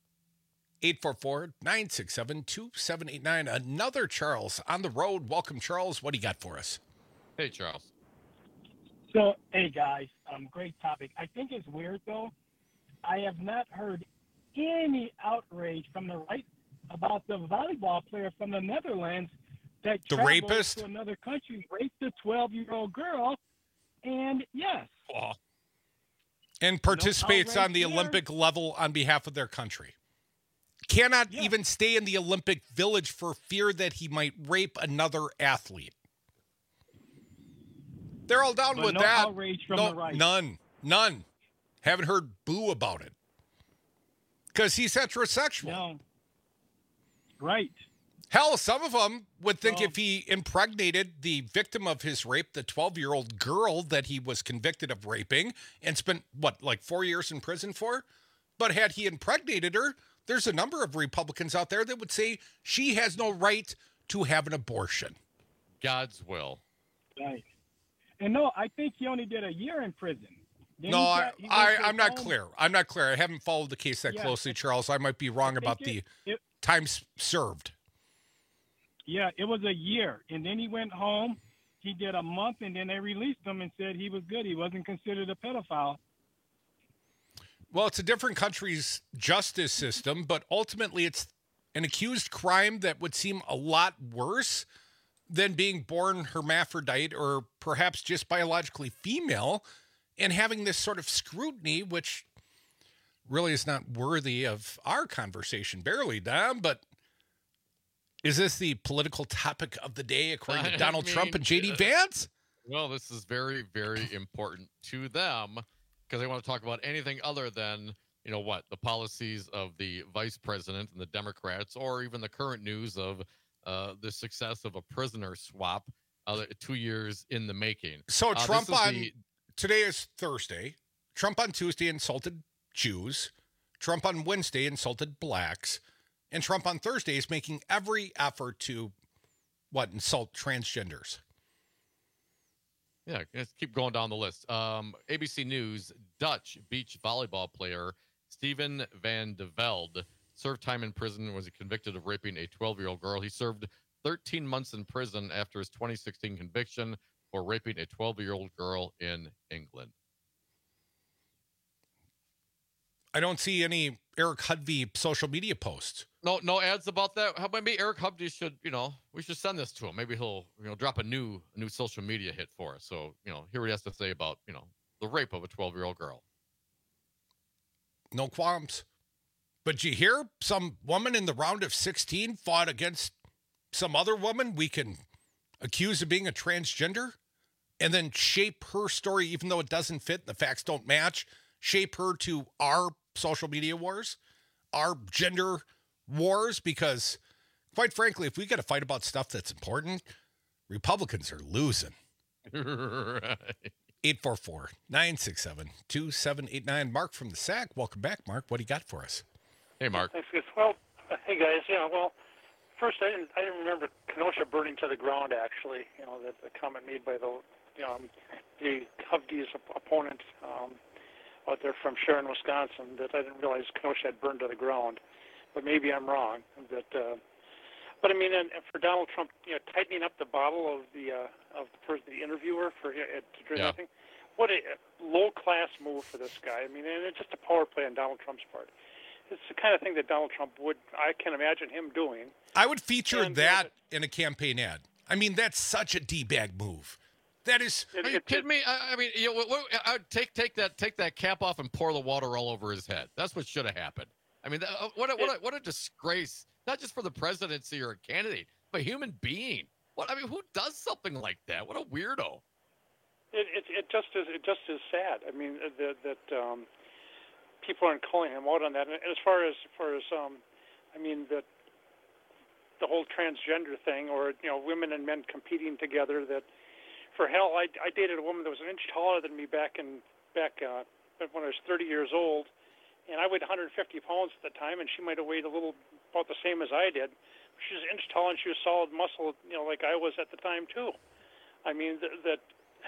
S18: 844-967-2789. Another Charles on the road. Welcome, Charles. What do you got for us?
S19: Hey, Charles.
S13: So, hey, guys. Great topic. I think it's weird, though. I have not heard any outrage from the right about the volleyball player from the Netherlands that
S18: the rapist
S13: to another country, raped a 12-year-old girl, and yes.
S18: And participates on the Olympic level on behalf of their country. Cannot even stay in the Olympic Village for fear that he might rape another athlete. They're all down with
S13: no
S18: that.
S13: Outrage from the right.
S18: None. Haven't heard boo about it. Because he's heterosexual.
S13: No. Right.
S18: Hell, some of them would think if he impregnated the victim of his rape, the 12-year-old girl that he was convicted of raping and spent, 4 years in prison for? But had he impregnated her, there's a number of Republicans out there that would say she has no right to have an abortion.
S19: God's will.
S13: Right. And no, I think he only did a year in prison. Then
S18: I'm not clear. I'm not clear. I haven't followed the case that closely, Charles. I might be wrong about the time served.
S13: Yeah, it was a year. And then he went home. He did a month, and then they released him and said he was good. He wasn't considered a pedophile.
S18: Well, it's a different country's justice system, but ultimately it's an accused crime that would seem a lot worse than being born hermaphrodite or perhaps just biologically female and having this sort of scrutiny, which really is not worthy of our conversation, barely, Dom, but is this the political topic of the day according to Donald Trump and J.D. Vance?
S19: Well, this is very, very important to them because they want to talk about anything other than, the policies of the vice president and the Democrats, or even the current news of the success of a prisoner swap 2 years in the making.
S18: So Trump today is Thursday. Trump on Tuesday insulted Jews. Trump on Wednesday insulted blacks. And Trump on Thursday is making every effort to, insult transgenders.
S19: Yeah, let's keep going down the list. ABC News, Dutch beach volleyball player Steven van de Velde served time in prison and was convicted of raping a 12-year-old girl. He served 13 months in prison after his 2016 conviction for raping a 12-year-old girl in England.
S18: I don't see any Eric Hudvey social media posts.
S19: No ads about that. How maybe Eric Hudvey should, we should send this to him. Maybe he'll, drop a new social media hit for us. So, hear what he has to say about, the rape of a 12-year-old girl.
S18: No qualms. But you hear some woman in the round of 16 fought against some other woman we can accuse of being a transgender and then shape her story, even though it doesn't fit, the facts don't match, shape her to our social media wars, our gender wars, because quite frankly, if we got to fight about stuff that's important, Republicans are losing.
S19: Right.
S18: 844-967-2789. Mark from the SAC. Welcome back, Mark. What do you got for us?
S19: Hey, Mark.
S3: Thanks, guys. Well, hey, guys. Yeah, well, first, I didn't remember Kenosha burning to the ground, actually. You know, the comment made by the Hovde's opponent out there from Sharon, Wisconsin, that I didn't realize Kenosha had burned to the ground. But maybe I'm wrong. But I mean, and for Donald Trump, tightening up the bottle of the interviewer to drink nothing. What a low-class move for this guy. I mean, and it's just a power play on Donald Trump's part. It's the kind of thing that Donald Trump I can imagine him doing.
S18: I would feature that in a campaign ad. I mean, that's such a D-bag move. That is.
S19: Are you kidding me? I mean, I would take that cap off and pour the water all over his head. That's what should have happened. I mean, what a disgrace! Not just for the presidency or a candidate, but a human being. Who does something like that? What a weirdo!
S3: It just is sad. I mean, that people aren't calling him out on that. And as far as I mean, that the whole transgender thing, or women and men competing together. That, for hell, I dated a woman that was an inch taller than me back when I was 30 years old, and I weighed 150 pounds at the time, and she might have weighed about the same as I did. She was an inch tall, and she was solid muscle, like I was at the time too. I mean, it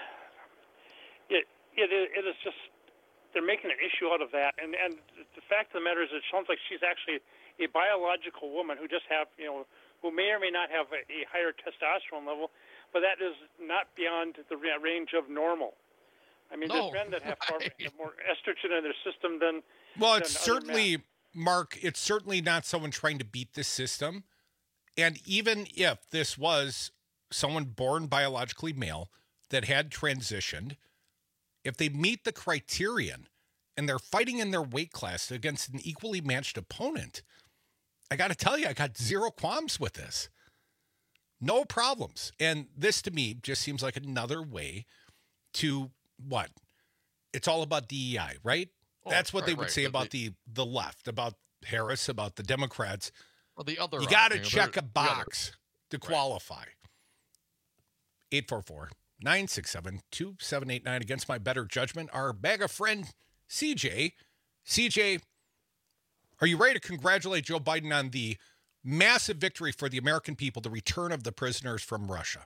S3: is just, they're making an issue out of that, and the fact of the matter is, it sounds like she's actually a biological woman who just who may or may not have a higher testosterone level, but that is not beyond the range of normal. I mean, there's men that have more estrogen in their system than.
S18: Well, it's certainly, Mark, it's certainly not someone trying to beat the system. And even if this was someone born biologically male that had transitioned, if they meet the criterion and they're fighting in their weight class against an equally matched opponent, I got to tell you, I got zero qualms with this. No problems. And this, to me, just seems like another way to what? It's all about DEI, right? That's what they would say about the left, about Harris, about the Democrats.
S19: Well, the other,
S18: you got to check a box to qualify. 844-967-2789. Against my better judgment, our MAGA friend, CJ. CJ, are you ready to congratulate Joe Biden on the massive victory for the American people, the return of the prisoners from Russia?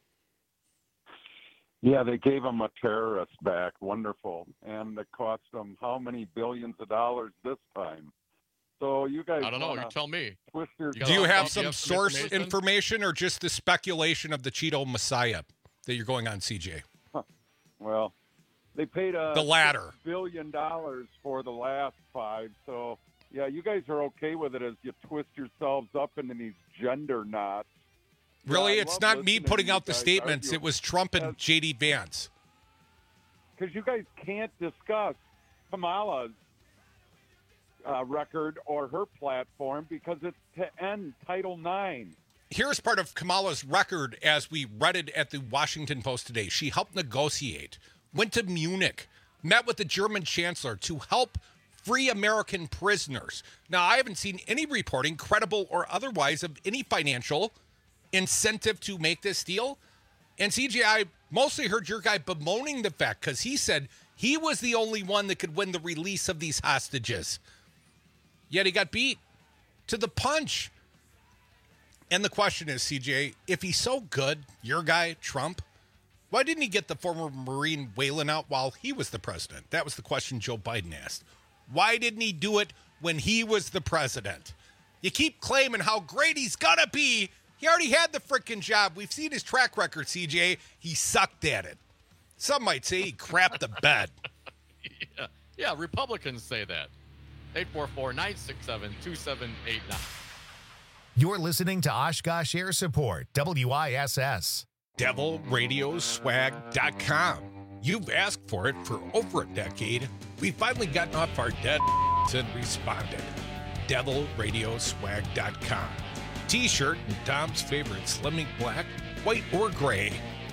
S14: Yeah, they gave them a terrorist back. Wonderful. And it cost them how many billions of dollars this time? So you guys,
S19: I don't know. You tell me.
S18: Do you have some source information or just the speculation of the Cheeto Messiah that you're going on, CJ?
S14: Well, they paid
S18: the latter
S14: $6 billion for the last 5. So, yeah, you guys are okay with it as you twist yourselves up into these gender knots.
S18: Really? It's not me putting out the statements. It was Trump and J.D. Vance.
S14: Because you guys can't discuss Kamala's record or her platform because it's to end Title IX.
S18: Here's part of Kamala's record as we read it at the Washington Post today. She helped negotiate, went to Munich, met with the German chancellor to help free American prisoners. Now, I haven't seen any reporting, credible or otherwise, of any financial incentive to make this deal. And CJ, I mostly heard your guy bemoaning the fact because he said he was the only one that could win the release of these hostages. Yet he got beat to the punch. And the question is, CJ, if he's so good, your guy, Trump, why didn't he get the former Marine Whelan out while he was the president? That was the question Joe Biden asked. Why didn't he do it when he was the president? You keep claiming how great he's going to be. He already had the freaking job. We've seen his track record, CJ. He sucked at it. Some might say he crapped the bed.
S19: Yeah, Republicans say that. 844-967-2789.
S1: You're listening to Oshkosh Air Support, WISS.
S18: DevilRadioswag.com. You've asked for it for over a decade. We've finally gotten off our dead and responded. devilradioswag.com. T-shirt in Dom's favorite Slim Ink black, white, or gray.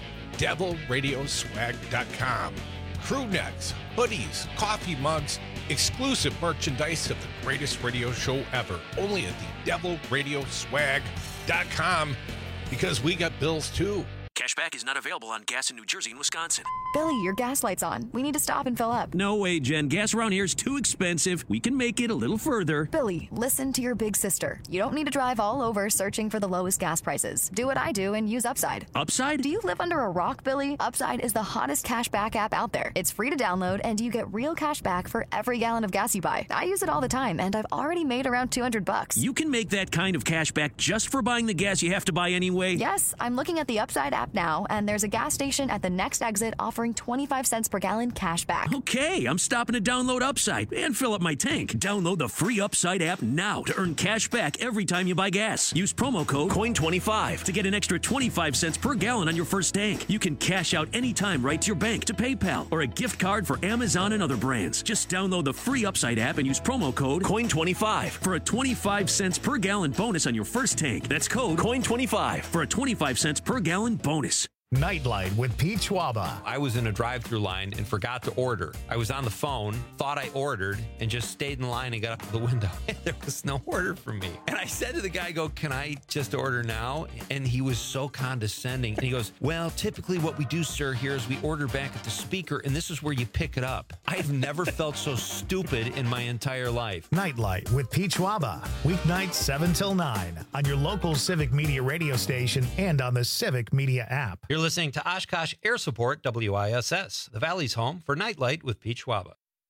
S18: devilradioswag.com. Crew necks, hoodies, coffee mugs, exclusive merchandise of the greatest radio show ever. Only at the devilradioswag.com, because we got bills too.
S15: Cashback is not available on gas in New Jersey and Wisconsin.
S16: Billy, your gas light's on. We need to stop and fill up.
S17: No way, Jen. Gas around here is too expensive. We can make it a little further.
S16: Billy, listen to your big sister. You don't need to drive all over searching for the lowest gas prices. Do what I do and use Upside.
S17: Upside?
S16: Do you live under a rock, Billy? Upside is the hottest cashback app out there. It's free to download, and you get real cash back for every gallon of gas you buy. I use it all the time, and I've already made around $200.
S17: You can make that kind of cash back just for buying the gas you have to buy anyway?
S16: Yes, I'm looking at the Upside app now, and there's a gas station at the next exit offering 25 cents per gallon cash back.
S17: Okay, I'm stopping to download Upside and fill up my tank. Download the free Upside app now to earn cash back every time you buy gas. Use promo code COIN25 to get an extra 25 cents per gallon on your first tank. You can cash out anytime right to your bank, to PayPal, or a gift card for Amazon and other brands. Just download the free Upside app and use promo code COIN25 for a 25 cents per gallon bonus on your first tank. That's code COIN25 for a 25 cents per gallon bonus.
S1: Nightlight with Pete Schwaba.
S9: I was in a drive-through line and forgot to order. I was on the phone, thought I ordered, and just stayed in line and got up to the window. And there was no order for me. And I said to the guy, can I just order now? And he was so condescending. And he goes, well, typically what we do, sir, here is we order back at the speaker, and this is where you pick it up. I've never felt so stupid in my entire life.
S1: Nightlight with Pete Schwaba. Weeknights 7 till 9 on your local Civic Media radio station and on the Civic Media app.
S9: You're listening to Oshkosh Air Support, WISS, the Valley's home for Nightlight with Pete Schwaba.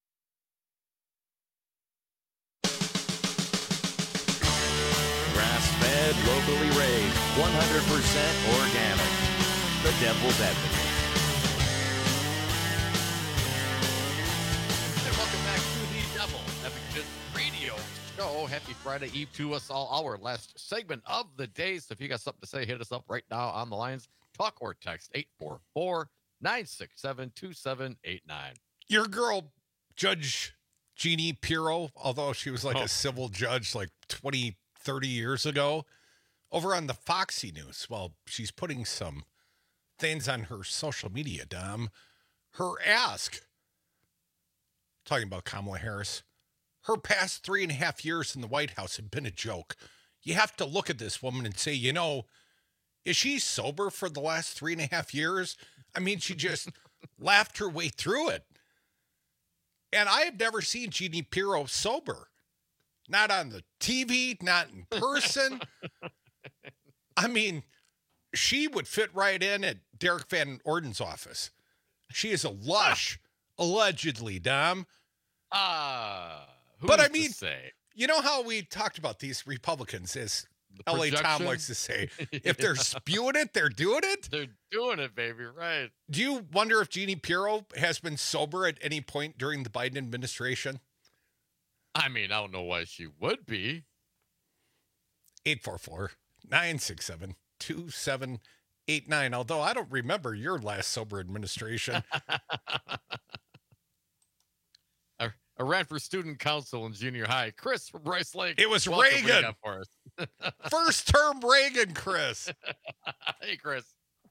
S25: Grass-fed, locally raised, 100% organic. The Devil's Advocate.
S19: And welcome back to the Devil's Advocate Radio Show. Happy Friday Eve to us all. Our last segment of the day. So if you got something to say, hit us up right now on the lines. Talk or text 844-967-2789.
S18: Your girl, Judge Jeannie Pirro, although she was like a civil judge like 20, 30 years ago, over on the Foxy News, well, she's putting some things on her social media, Dom. Her ask, talking about Kamala Harris, her past 3.5 years in the White House have been a joke. You have to look at this woman and say, is she sober for the last 3.5 years? I mean, she just laughed her way through it. And I have never seen Jeannie Pirro sober. Not on the TV, not in person. I mean, she would fit right in at Derek Van Orden's office. She is a lush, allegedly, Dom. But I mean, you know how we talked about these Republicans as L.A. Tom likes to say, if they're spewing it, they're doing it?
S19: They're doing it, baby, right.
S18: Do you wonder if Jeannie Pirro has been sober at any point during the Biden administration?
S19: I mean, I don't know why she would be.
S18: 844-967-2789, although I don't remember your last sober administration.
S19: I ran for student council in junior high. Chris from Rice Lake.
S18: It was Reagan.
S19: For us.
S18: First term Reagan, Chris.
S19: Hey, Chris.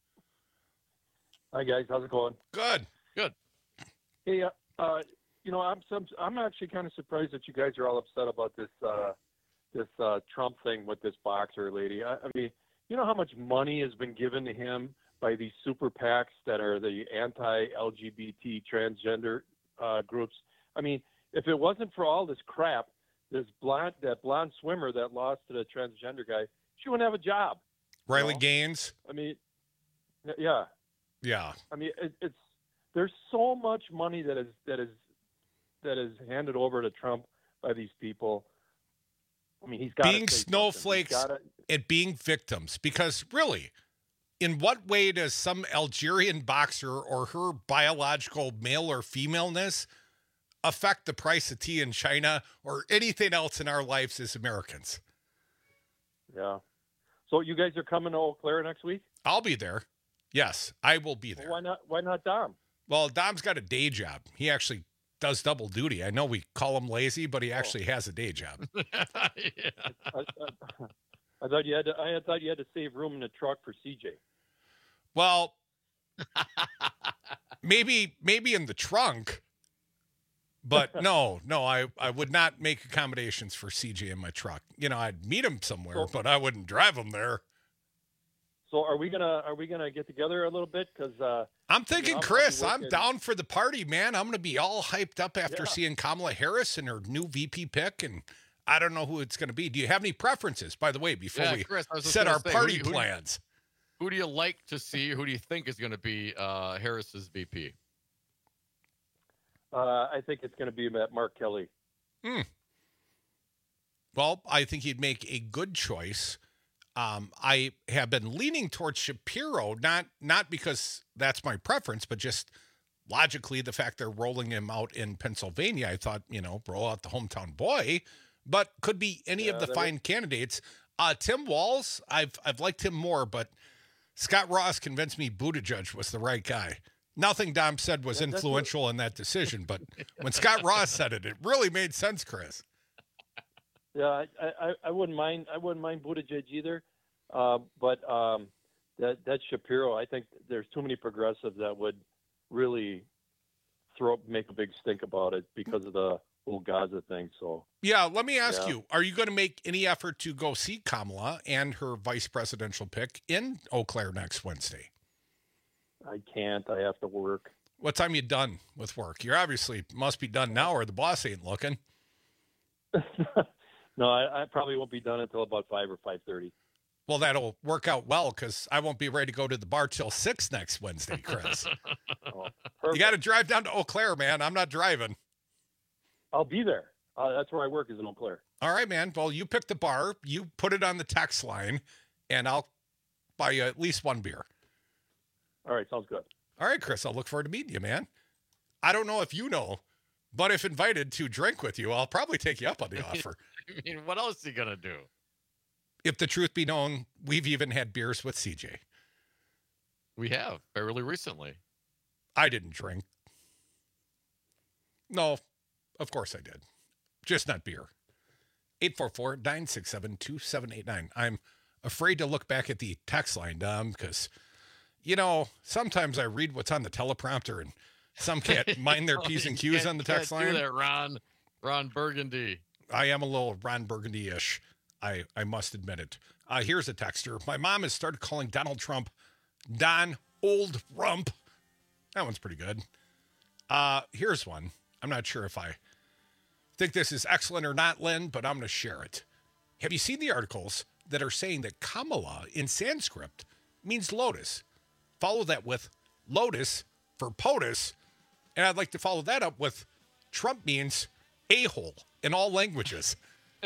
S20: Hi, guys. How's it going?
S18: Good.
S20: Hey, I'm actually kind of surprised that you guys are all upset about this Trump thing with this boxer lady. I mean, you know how much money has been given to him by these super PACs that are the anti-LGBT transgender groups? I mean, if it wasn't for all this crap, that blonde swimmer that lost to the transgender guy, she wouldn't have a job.
S18: Riley Gaines.
S20: I mean, yeah. I mean, it's there's so much money that is handed over to Trump by these people. I mean, he's got
S18: being snowflakes and being victims. Because really, in what way does some Algerian boxer or her biological male or femaleness affect the price of tea in China or anything else in our lives as Americans?
S20: Yeah. So you guys are coming to Eau Claire next week?
S18: I'll be there. Yes, I will be there.
S20: Well, why not Dom?
S18: Well, Dom's got a day job. He actually does double duty. I know we call him lazy, but he actually has a day job.
S20: I thought you had to save room in the truck for CJ.
S18: Well, maybe in the trunk, but no, I would not make accommodations for CJ in my truck. I'd meet him somewhere, but I wouldn't drive him there.
S20: So are we gonna get together a little bit? Because
S18: I'm thinking, Chris, I'm down for the party, man. I'm gonna be all hyped up after seeing Kamala Harris and her new VP pick, and I don't know who it's gonna be. Do you have any preferences, by the way, before we
S19: Chris,
S18: set our party plans?
S19: Who do you like to see? Who do you think is going to be Harris's VP?
S20: I think it's going to be Mark Kelly.
S18: Well, I think he'd make a good choice. I have been leaning towards Shapiro, not because that's my preference, but just logically the fact they're rolling him out in Pennsylvania. I thought, roll out the hometown boy, but could be any of the fine candidates. Tim Walz, I've liked him more, but Scott Ross convinced me Buttigieg was the right guy. Nothing Dom said was influential in that decision, but when Scott Ross said it, it really made sense, Chris.
S20: Yeah, I wouldn't mind. I wouldn't mind Buttigieg either, but that Shapiro, I think there's too many progressives that would really make a big stink about it because of the whole Gaza thing. So
S18: yeah, let me ask you: are you going to make any effort to go see Kamala and her vice presidential pick in Eau Claire next Wednesday?
S20: I can't. I have to work.
S18: What time you done with work? You're obviously must be done now, or the boss ain't looking.
S20: No, I probably won't be done until about 5 or 5:30.
S18: Well, that'll work out well because I won't be ready to go to the bar till 6 next Wednesday, Chris. You got to drive down to Eau Claire, man. I'm not driving.
S20: I'll be there. That's where I work, is in Eau Claire.
S18: All right, man. Well, you pick the bar. You put it on the text line, and I'll buy you at least one beer.
S20: All right, sounds good.
S18: All right, Chris. I'll look forward to meeting you, man. I don't know if you know, but if invited to drink with you, I'll probably take you up on the offer.
S19: I mean, what else is he going to do?
S18: If the truth be known, we've even had beers with CJ.
S19: We have, fairly recently.
S18: I didn't drink. No, of course I did. Just not beer. 844-967-2789. I'm afraid to look back at the text line, Dom, because, sometimes I read what's on the teleprompter and some can't mind their P's and Q's on the text line.
S19: Do that, Ron Burgundy.
S18: I am a little Ron Burgundy-ish. I must admit it. Here's a texter. My mom has started calling Donald Trump Don Old Rump. That one's pretty good. Here's one. I'm not sure if I think this is excellent or not, Lynn, but I'm going to share it. Have you seen the articles that are saying that Kamala in Sanskrit means lotus? Follow that with lotus for POTUS. And I'd like to follow that up with Trump means a-hole in all languages.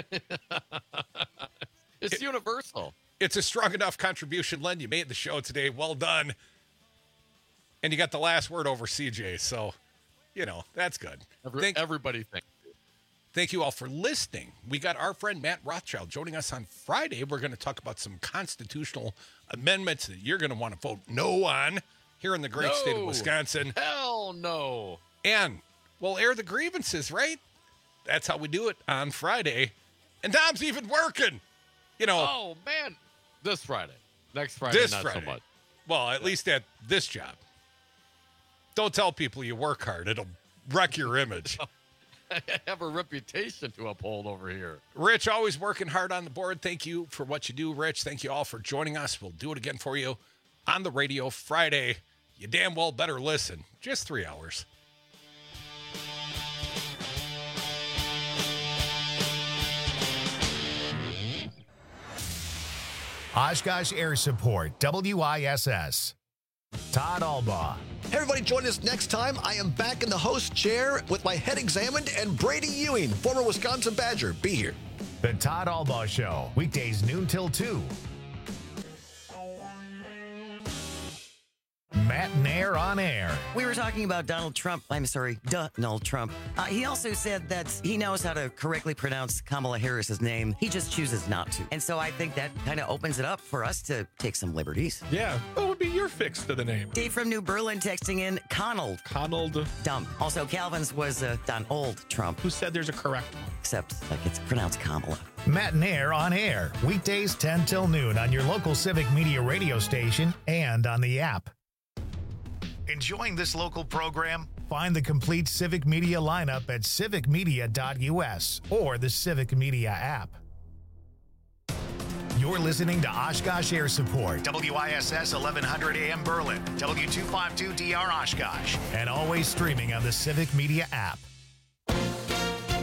S19: It's universal.
S18: It's a strong enough contribution, Len. You made the show today. Well done. And you got the last word over CJ. So, that's good.
S19: Everybody thank you.
S18: Thank you all for listening. We got our friend Matt Rothschild joining us on Friday. We're going to talk about some constitutional amendments that you're going to want to vote no on here in the great state of Wisconsin.
S19: Hell no.
S18: And we'll air the grievances, right? That's how we do it on Friday. And Dom's even working.
S19: Oh, man. This Friday. Next Friday, not so much.
S18: Well, at least at this job. Don't tell people you work hard. It'll wreck your image.
S19: I have a reputation to uphold over here.
S18: Rich, always working hard on the board. Thank you for what you do, Rich. Thank you all for joining us. We'll do it again for you on the radio Friday. You damn well better listen. Just 3 hours.
S1: Oshkosh Air Support, WISS. Todd Albaugh.
S2: Hey, everybody, join us next time. I am back in the host chair with my head examined, and Brady Ewing, former Wisconsin Badger, be here.
S1: The Todd Albaugh Show, weekdays noon till 2. Matt Nair on air.
S4: We were talking about Donald Trump. Donald Trump. He also said that he knows how to correctly pronounce Kamala Harris's name. He just chooses not to. And so I think that kind of opens it up for us to take some liberties.
S8: Yeah. Oh,
S18: would be your fix to the name?
S4: Dave from New Berlin texting in Conald. Dumb. Also, Calvin's was Donald Trump.
S18: Who said there's a correct one?
S4: Except, like, it's pronounced Kamala.
S1: Matt and Air on air, weekdays 10 till noon on your local Civic Media radio station and on the app. Enjoying this local program? Find the complete Civic Media lineup at civicmedia.us or the Civic Media app. You're listening to Oshkosh Air Support, WISS 1100 AM Berlin, W252DR Oshkosh, and always streaming on the Civic Media app.